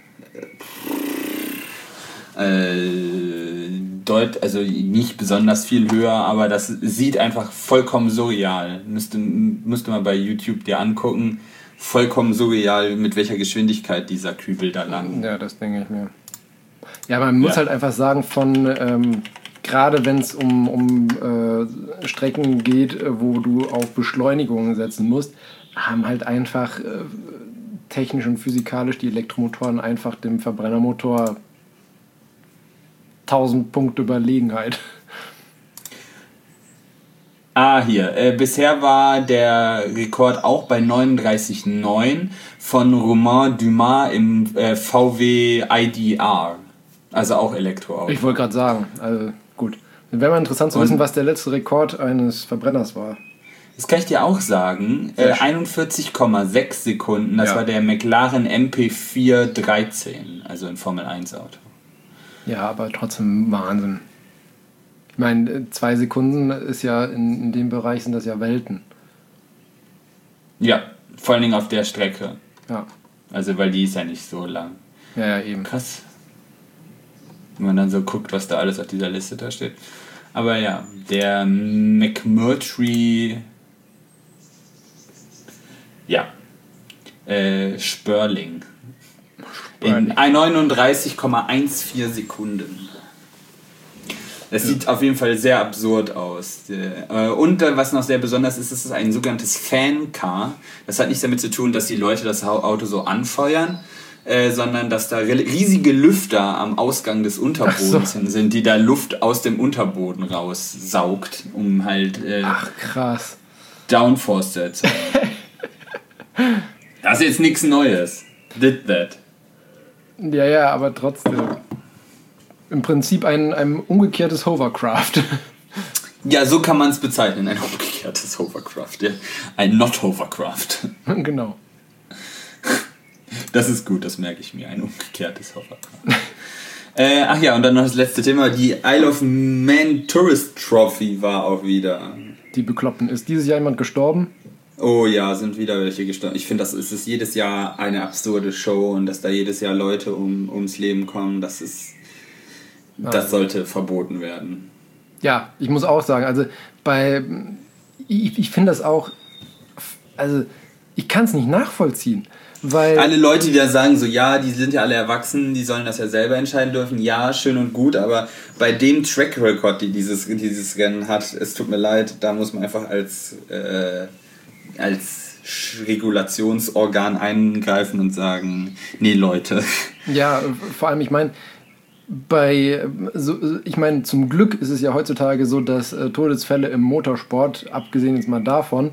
Also nicht besonders viel höher, aber das sieht einfach vollkommen surreal. Müsste man bei YouTube dir angucken. Vollkommen surreal, mit welcher Geschwindigkeit dieser Kübel da lang. Ja, das denke ich mir. Ja, man muss halt einfach sagen, gerade wenn es um Strecken geht, wo du auf Beschleunigungen setzen musst, haben halt einfach technisch und physikalisch die Elektromotoren einfach dem Verbrennermotor 1000 Punkte Überlegenheit. Hier. Bisher war der Rekord auch bei 39,9 von Romain Dumas im VW ID.R. Also auch Elektroauto. Ich wollte gerade sagen, also gut. Wäre mal interessant zu wissen, was der letzte Rekord eines Verbrenners war. Das kann ich dir auch sagen. 41,6 Sekunden, das war der McLaren MP413, also ein Formel-1-Auto. Ja, aber trotzdem Wahnsinn. Ich meine, 2 Sekunden ist ja, in dem Bereich sind das ja Welten. Ja, vor allen Dingen auf der Strecke. Ja. Also, weil die ist ja nicht so lang. Ja, eben. Krass. Wenn man dann so guckt, was da alles auf dieser Liste da steht. Aber ja, der McMurtry Sperling. In 39,14 Sekunden. Das sieht auf jeden Fall sehr absurd aus. Und was noch sehr besonders ist, ist ein sogenanntes Fan-Car. Das hat nichts damit zu tun, dass die Leute das Auto so anfeuern, sondern dass da riesige Lüfter am Ausgang des Unterbodens sind, die da Luft aus dem Unterboden raussaugt, um halt krass. Downforce zu erzeugen. Das ist jetzt nichts Neues. Did that. Ja, aber trotzdem. Im Prinzip ein umgekehrtes Hovercraft. Ja, so kann man es bezeichnen, ein umgekehrtes Hovercraft. Ja. Ein Not-Hovercraft. Genau. Das ist gut, das merke ich mir, ein umgekehrtes Hovercraft. Und dann noch das letzte Thema, die Isle of Man Tourist Trophy war auch wieder. Die Bekloppten. Ist dieses Jahr jemand gestorben? Oh ja, sind wieder welche gestorben. Ich finde, das ist jedes Jahr eine absurde Show und dass da jedes Jahr Leute ums Leben kommen, das sollte verboten werden. Ja, ich muss auch sagen, also ich finde das auch, also ich kann es nicht nachvollziehen, weil... Alle Leute, die da sagen, so ja, die sind ja alle erwachsen, die sollen das ja selber entscheiden dürfen, ja, schön und gut, aber bei dem Track Record, die dieses Rennen hat, es tut mir leid, da muss man einfach als Regulationsorgan eingreifen und sagen, nee Leute. Ja, vor allem, ich meine, zum Glück ist es ja heutzutage so, dass Todesfälle im Motorsport, abgesehen jetzt mal davon,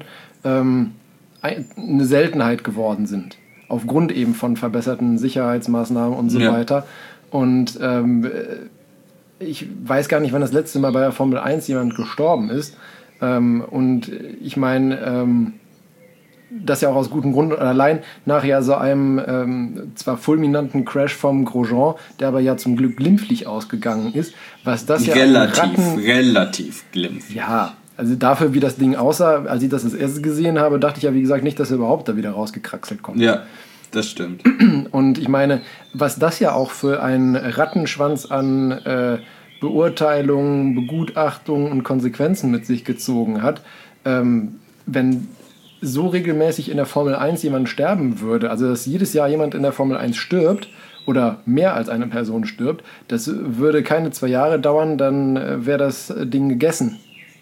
eine Seltenheit geworden sind. Aufgrund eben von verbesserten Sicherheitsmaßnahmen und so weiter. Und ich weiß gar nicht, wann das letzte Mal bei der Formel 1 jemand gestorben ist. Und ich meine, das ja auch aus gutem Grund, allein nach ja so einem zwar fulminanten Crash vom Grosjean, der aber ja zum Glück glimpflich ausgegangen ist, was das ja relativ glimpflich. Ja, also dafür, wie das Ding aussah, als ich das erste gesehen habe, dachte ich ja, wie gesagt, nicht, dass er überhaupt da wieder rausgekraxelt kommt. Ja, das stimmt. Und ich meine, was das ja auch für einen Rattenschwanz an Beurteilungen, Begutachtungen und Konsequenzen mit sich gezogen hat, wenn so regelmäßig in der Formel 1 jemand sterben würde, also dass jedes Jahr jemand in der Formel 1 stirbt oder mehr als eine Person stirbt, das würde keine 2 Jahre dauern, dann wäre das Ding gegessen.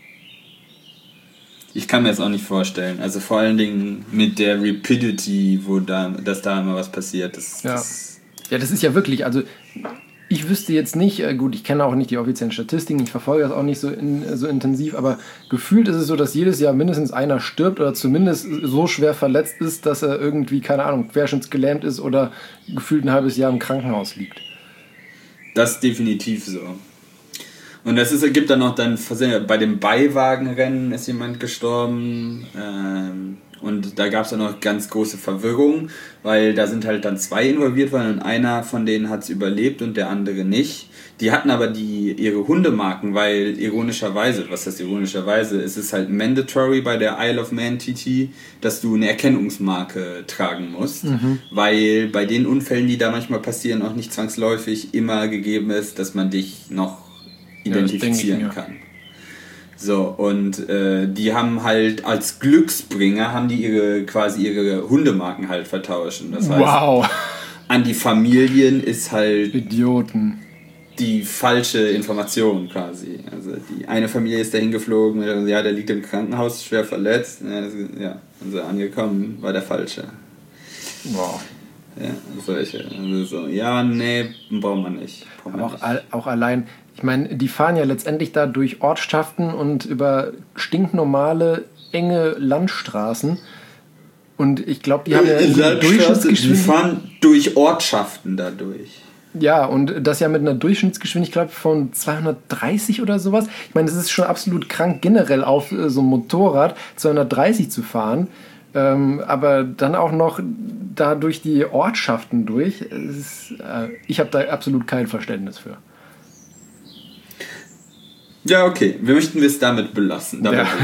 Ich kann mir das auch nicht vorstellen. Also vor allen Dingen mit der Rapidity, dass da immer was passiert. Das ist ja wirklich, also ich wüsste jetzt nicht, gut, ich kenne auch nicht die offiziellen Statistiken, ich verfolge das auch nicht so intensiv, aber gefühlt ist es so, dass jedes Jahr mindestens einer stirbt oder zumindest so schwer verletzt ist, dass er irgendwie, keine Ahnung, querschnittsgelähmt ist oder gefühlt ein halbes Jahr im Krankenhaus liegt. Das ist definitiv so. Und gibt dann noch bei dem Beiwagenrennen ist jemand gestorben. Und da gab es dann noch ganz große Verwirrung, weil da sind halt dann 2 involviert worden und einer von denen hat es überlebt und der andere nicht. Die hatten aber ihre Hundemarken, weil ironischerweise, was heißt ironischerweise, ist es halt mandatory bei der Isle of Man TT, dass du eine Erkennungsmarke tragen musst, weil bei den Unfällen, die da manchmal passieren, auch nicht zwangsläufig immer gegeben ist, dass man dich noch identifizieren kann. So, und die haben halt als Glücksbringer haben die ihre Hundemarken halt vertauscht. Und das heißt, an die Familien ist halt Idioten. Die falsche Information quasi. Also die eine Familie ist dahin geflogen, ja, der liegt im Krankenhaus, schwer verletzt. Ja, und so angekommen, war der falsche. Wow. Ja, solche. Also so, ja, nee, braucht man nicht. Auch allein, ich meine, die fahren ja letztendlich da durch Ortschaften und über stinknormale, enge Landstraßen. Und ich glaube, die haben ja eine Durchschnittsgeschwindigkeit. Die fahren durch Ortschaften dadurch. Ja, und das ja mit einer Durchschnittsgeschwindigkeit von 230 oder sowas. Ich meine, das ist schon absolut krank, generell auf so einem Motorrad 230 zu fahren. Aber dann auch noch da durch die Ortschaften durch. Ich habe da absolut kein Verständnis für. Ja, okay. Wir möchten es damit belassen.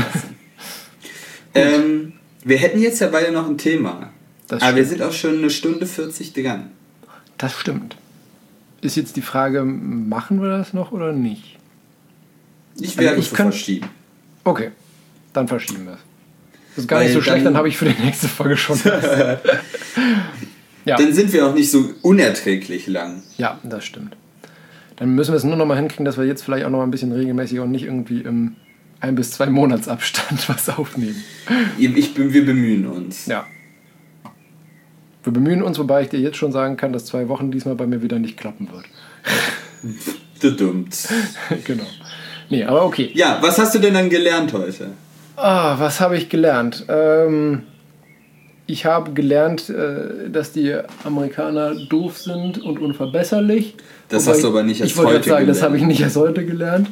Wir hätten jetzt ja beide noch ein Thema. Aber wir sind auch schon 1:40 dran. Das stimmt. Ist jetzt die Frage, machen wir das noch oder nicht? Ich werde es verschieben. Okay, dann verschieben wir es. Das ist gar nicht so schlecht, dann habe ich für die nächste Folge schon was. Ja. Dann sind wir auch nicht so unerträglich lang. Ja, das stimmt. Dann müssen wir es nur noch mal hinkriegen, dass wir jetzt vielleicht auch noch mal ein bisschen regelmäßiger und nicht irgendwie im 1 bis 2 Monatsabstand was aufnehmen. Wir bemühen uns. Ja. Wir bemühen uns, wobei ich dir jetzt schon sagen kann, dass 2 Wochen diesmal bei mir wieder nicht klappen wird. Du dummt. Genau. Nee, aber okay. Ja, was hast du denn dann gelernt heute? Was habe ich gelernt? Ich habe gelernt, dass die Amerikaner doof sind und unverbesserlich. Das hast du aber nicht erst heute gelernt. Ich wollte sagen, das habe ich nicht erst heute gelernt.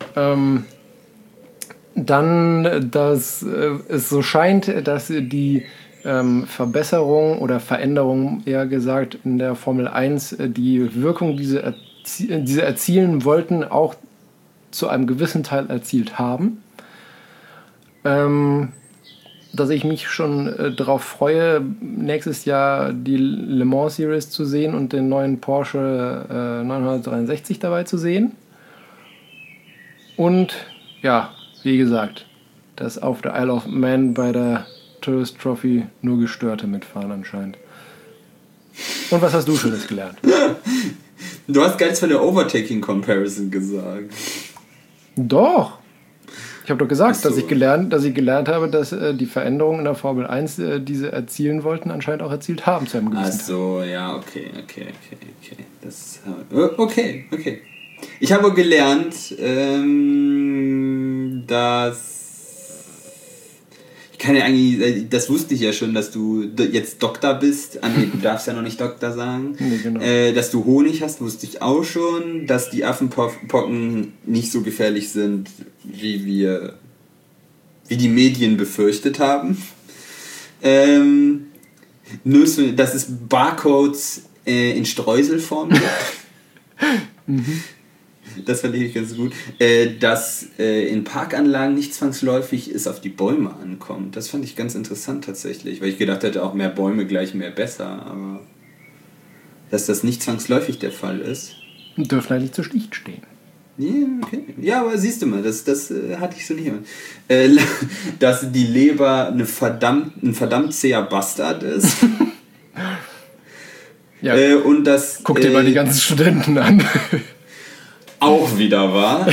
Dann, dass es so scheint, dass die Verbesserung oder Veränderung, eher gesagt, in der Formel 1 die Wirkung, die sie erzielen wollten, auch zu einem gewissen Teil erzielt haben. Dass ich mich schon darauf freue, nächstes Jahr die Le Mans Series zu sehen und den neuen Porsche 963 dabei zu sehen. Und ja, wie gesagt, dass auf der Isle of Man bei der Tourist Trophy nur Gestörte mitfahren anscheinend. Und was hast du Schönes gelernt? Du hast gar nichts von der Overtaking Comparison gesagt. Doch. Ich habe doch gesagt, dass ich gelernt habe, dass die Veränderungen in der Formel 1, die sie erzielen wollten, anscheinend auch erzielt haben zu einem gewissen Teil. Ach so, ja, okay. Okay. Ich habe gelernt, dass das wusste ich ja schon, dass du jetzt Doktor bist. Nee, du darfst ja noch nicht Doktor sagen. Nee, genau. Dass du Honig hast, wusste ich auch schon. Dass die Affenpocken nicht so gefährlich sind, wie die Medien befürchtet haben. Dass es Barcodes in Streuselform gibt. Das fand ich ganz gut. Dass in Parkanlagen nicht zwangsläufig es auf die Bäume ankommt. Das fand ich ganz interessant tatsächlich, weil ich gedacht hätte, auch mehr Bäume gleich mehr besser, aber dass das nicht zwangsläufig der Fall ist. Und dürfen halt nicht zu Licht stehen. Ja, okay. Ja, aber siehst du mal, das hatte ich so nicht mehr. Dass die Leber ein verdammt zäher Bastard ist. Ja, und das, guck dir mal die ganzen Studenten an. Auch wieder wahr.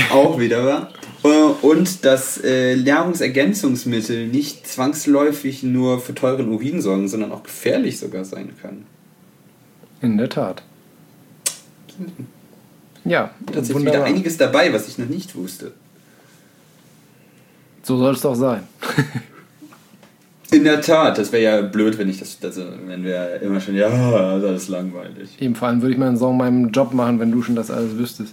Und dass Nahrungsergänzungsmittel nicht zwangsläufig nur für teuren Urin sorgen, sondern auch gefährlich sogar sein können. In der Tat. Ja, tatsächlich wieder einiges dabei, was ich noch nicht wusste. So soll es doch sein. In der Tat, das wäre ja blöd, wenn wenn wir immer schon, ja, das ist alles langweilig. Eben, vor allem würde ich meinen Song meinem Job machen, wenn du schon das alles wüsstest.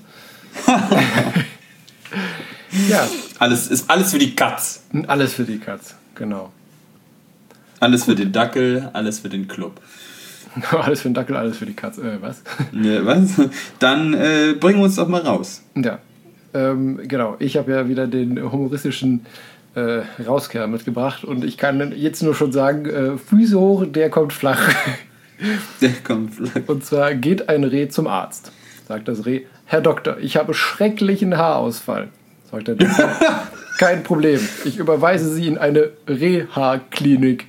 Ja. Alles für die Katz. Alles für die Katz, genau. Alles für den Dackel, alles für den Club. Alles für den Dackel, alles für die Katz. Was? Ne, was? Dann bringen wir uns doch mal raus. Ja. Genau, ich habe ja wieder den humoristischen Rauskehr mitgebracht und ich kann jetzt nur schon sagen, Füße hoch, der kommt flach. Der kommt flach. Und zwar geht ein Reh zum Arzt. Sagt das Reh, Herr Doktor, ich habe schrecklichen Haarausfall. Sagt der Doktor, kein Problem, ich überweise Sie in eine Reha-Klinik.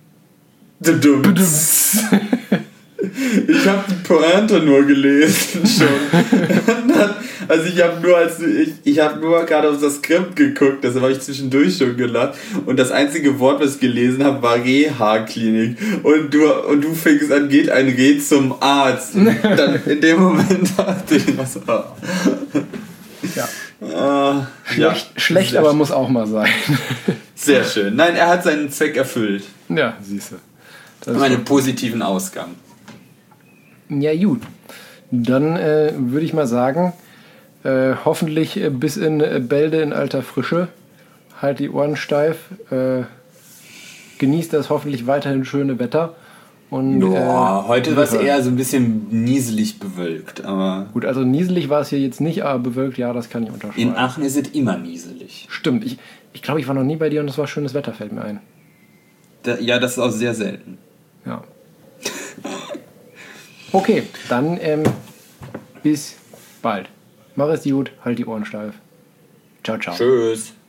Ich habe die Pointe nur gelesen schon. Also ich habe nur gerade auf das Skript geguckt, deshalb habe ich zwischendurch schon gelacht. Und das einzige Wort, was ich gelesen habe, war Reha-Klinik. Und du fängst an, geht ein Reh zum Arzt. Und dann in dem Moment dachte ich, was war. Ja. Schlecht, aber muss auch mal sein. Sehr schön. Nein, er hat seinen Zweck erfüllt. Ja, siehst du. Einen positiven Ausgang. Ja, gut. Dann würde ich mal sagen, hoffentlich bis in Bälde in alter Frische. Halt die Ohren steif. Genießt das hoffentlich weiterhin schöne Wetter. Und, heute war es eher so ein bisschen nieselig bewölkt. Aber gut, also nieselig war es hier jetzt nicht, aber bewölkt, ja, das kann ich unterschreiben. In Aachen ist es immer nieselig. Stimmt. Ich glaube, ich war noch nie bei dir und es war schönes Wetter, fällt mir ein. Ja, das ist auch sehr selten. Ja. Okay, dann bis bald. Mach es gut, halt die Ohren steif. Ciao, ciao. Tschüss.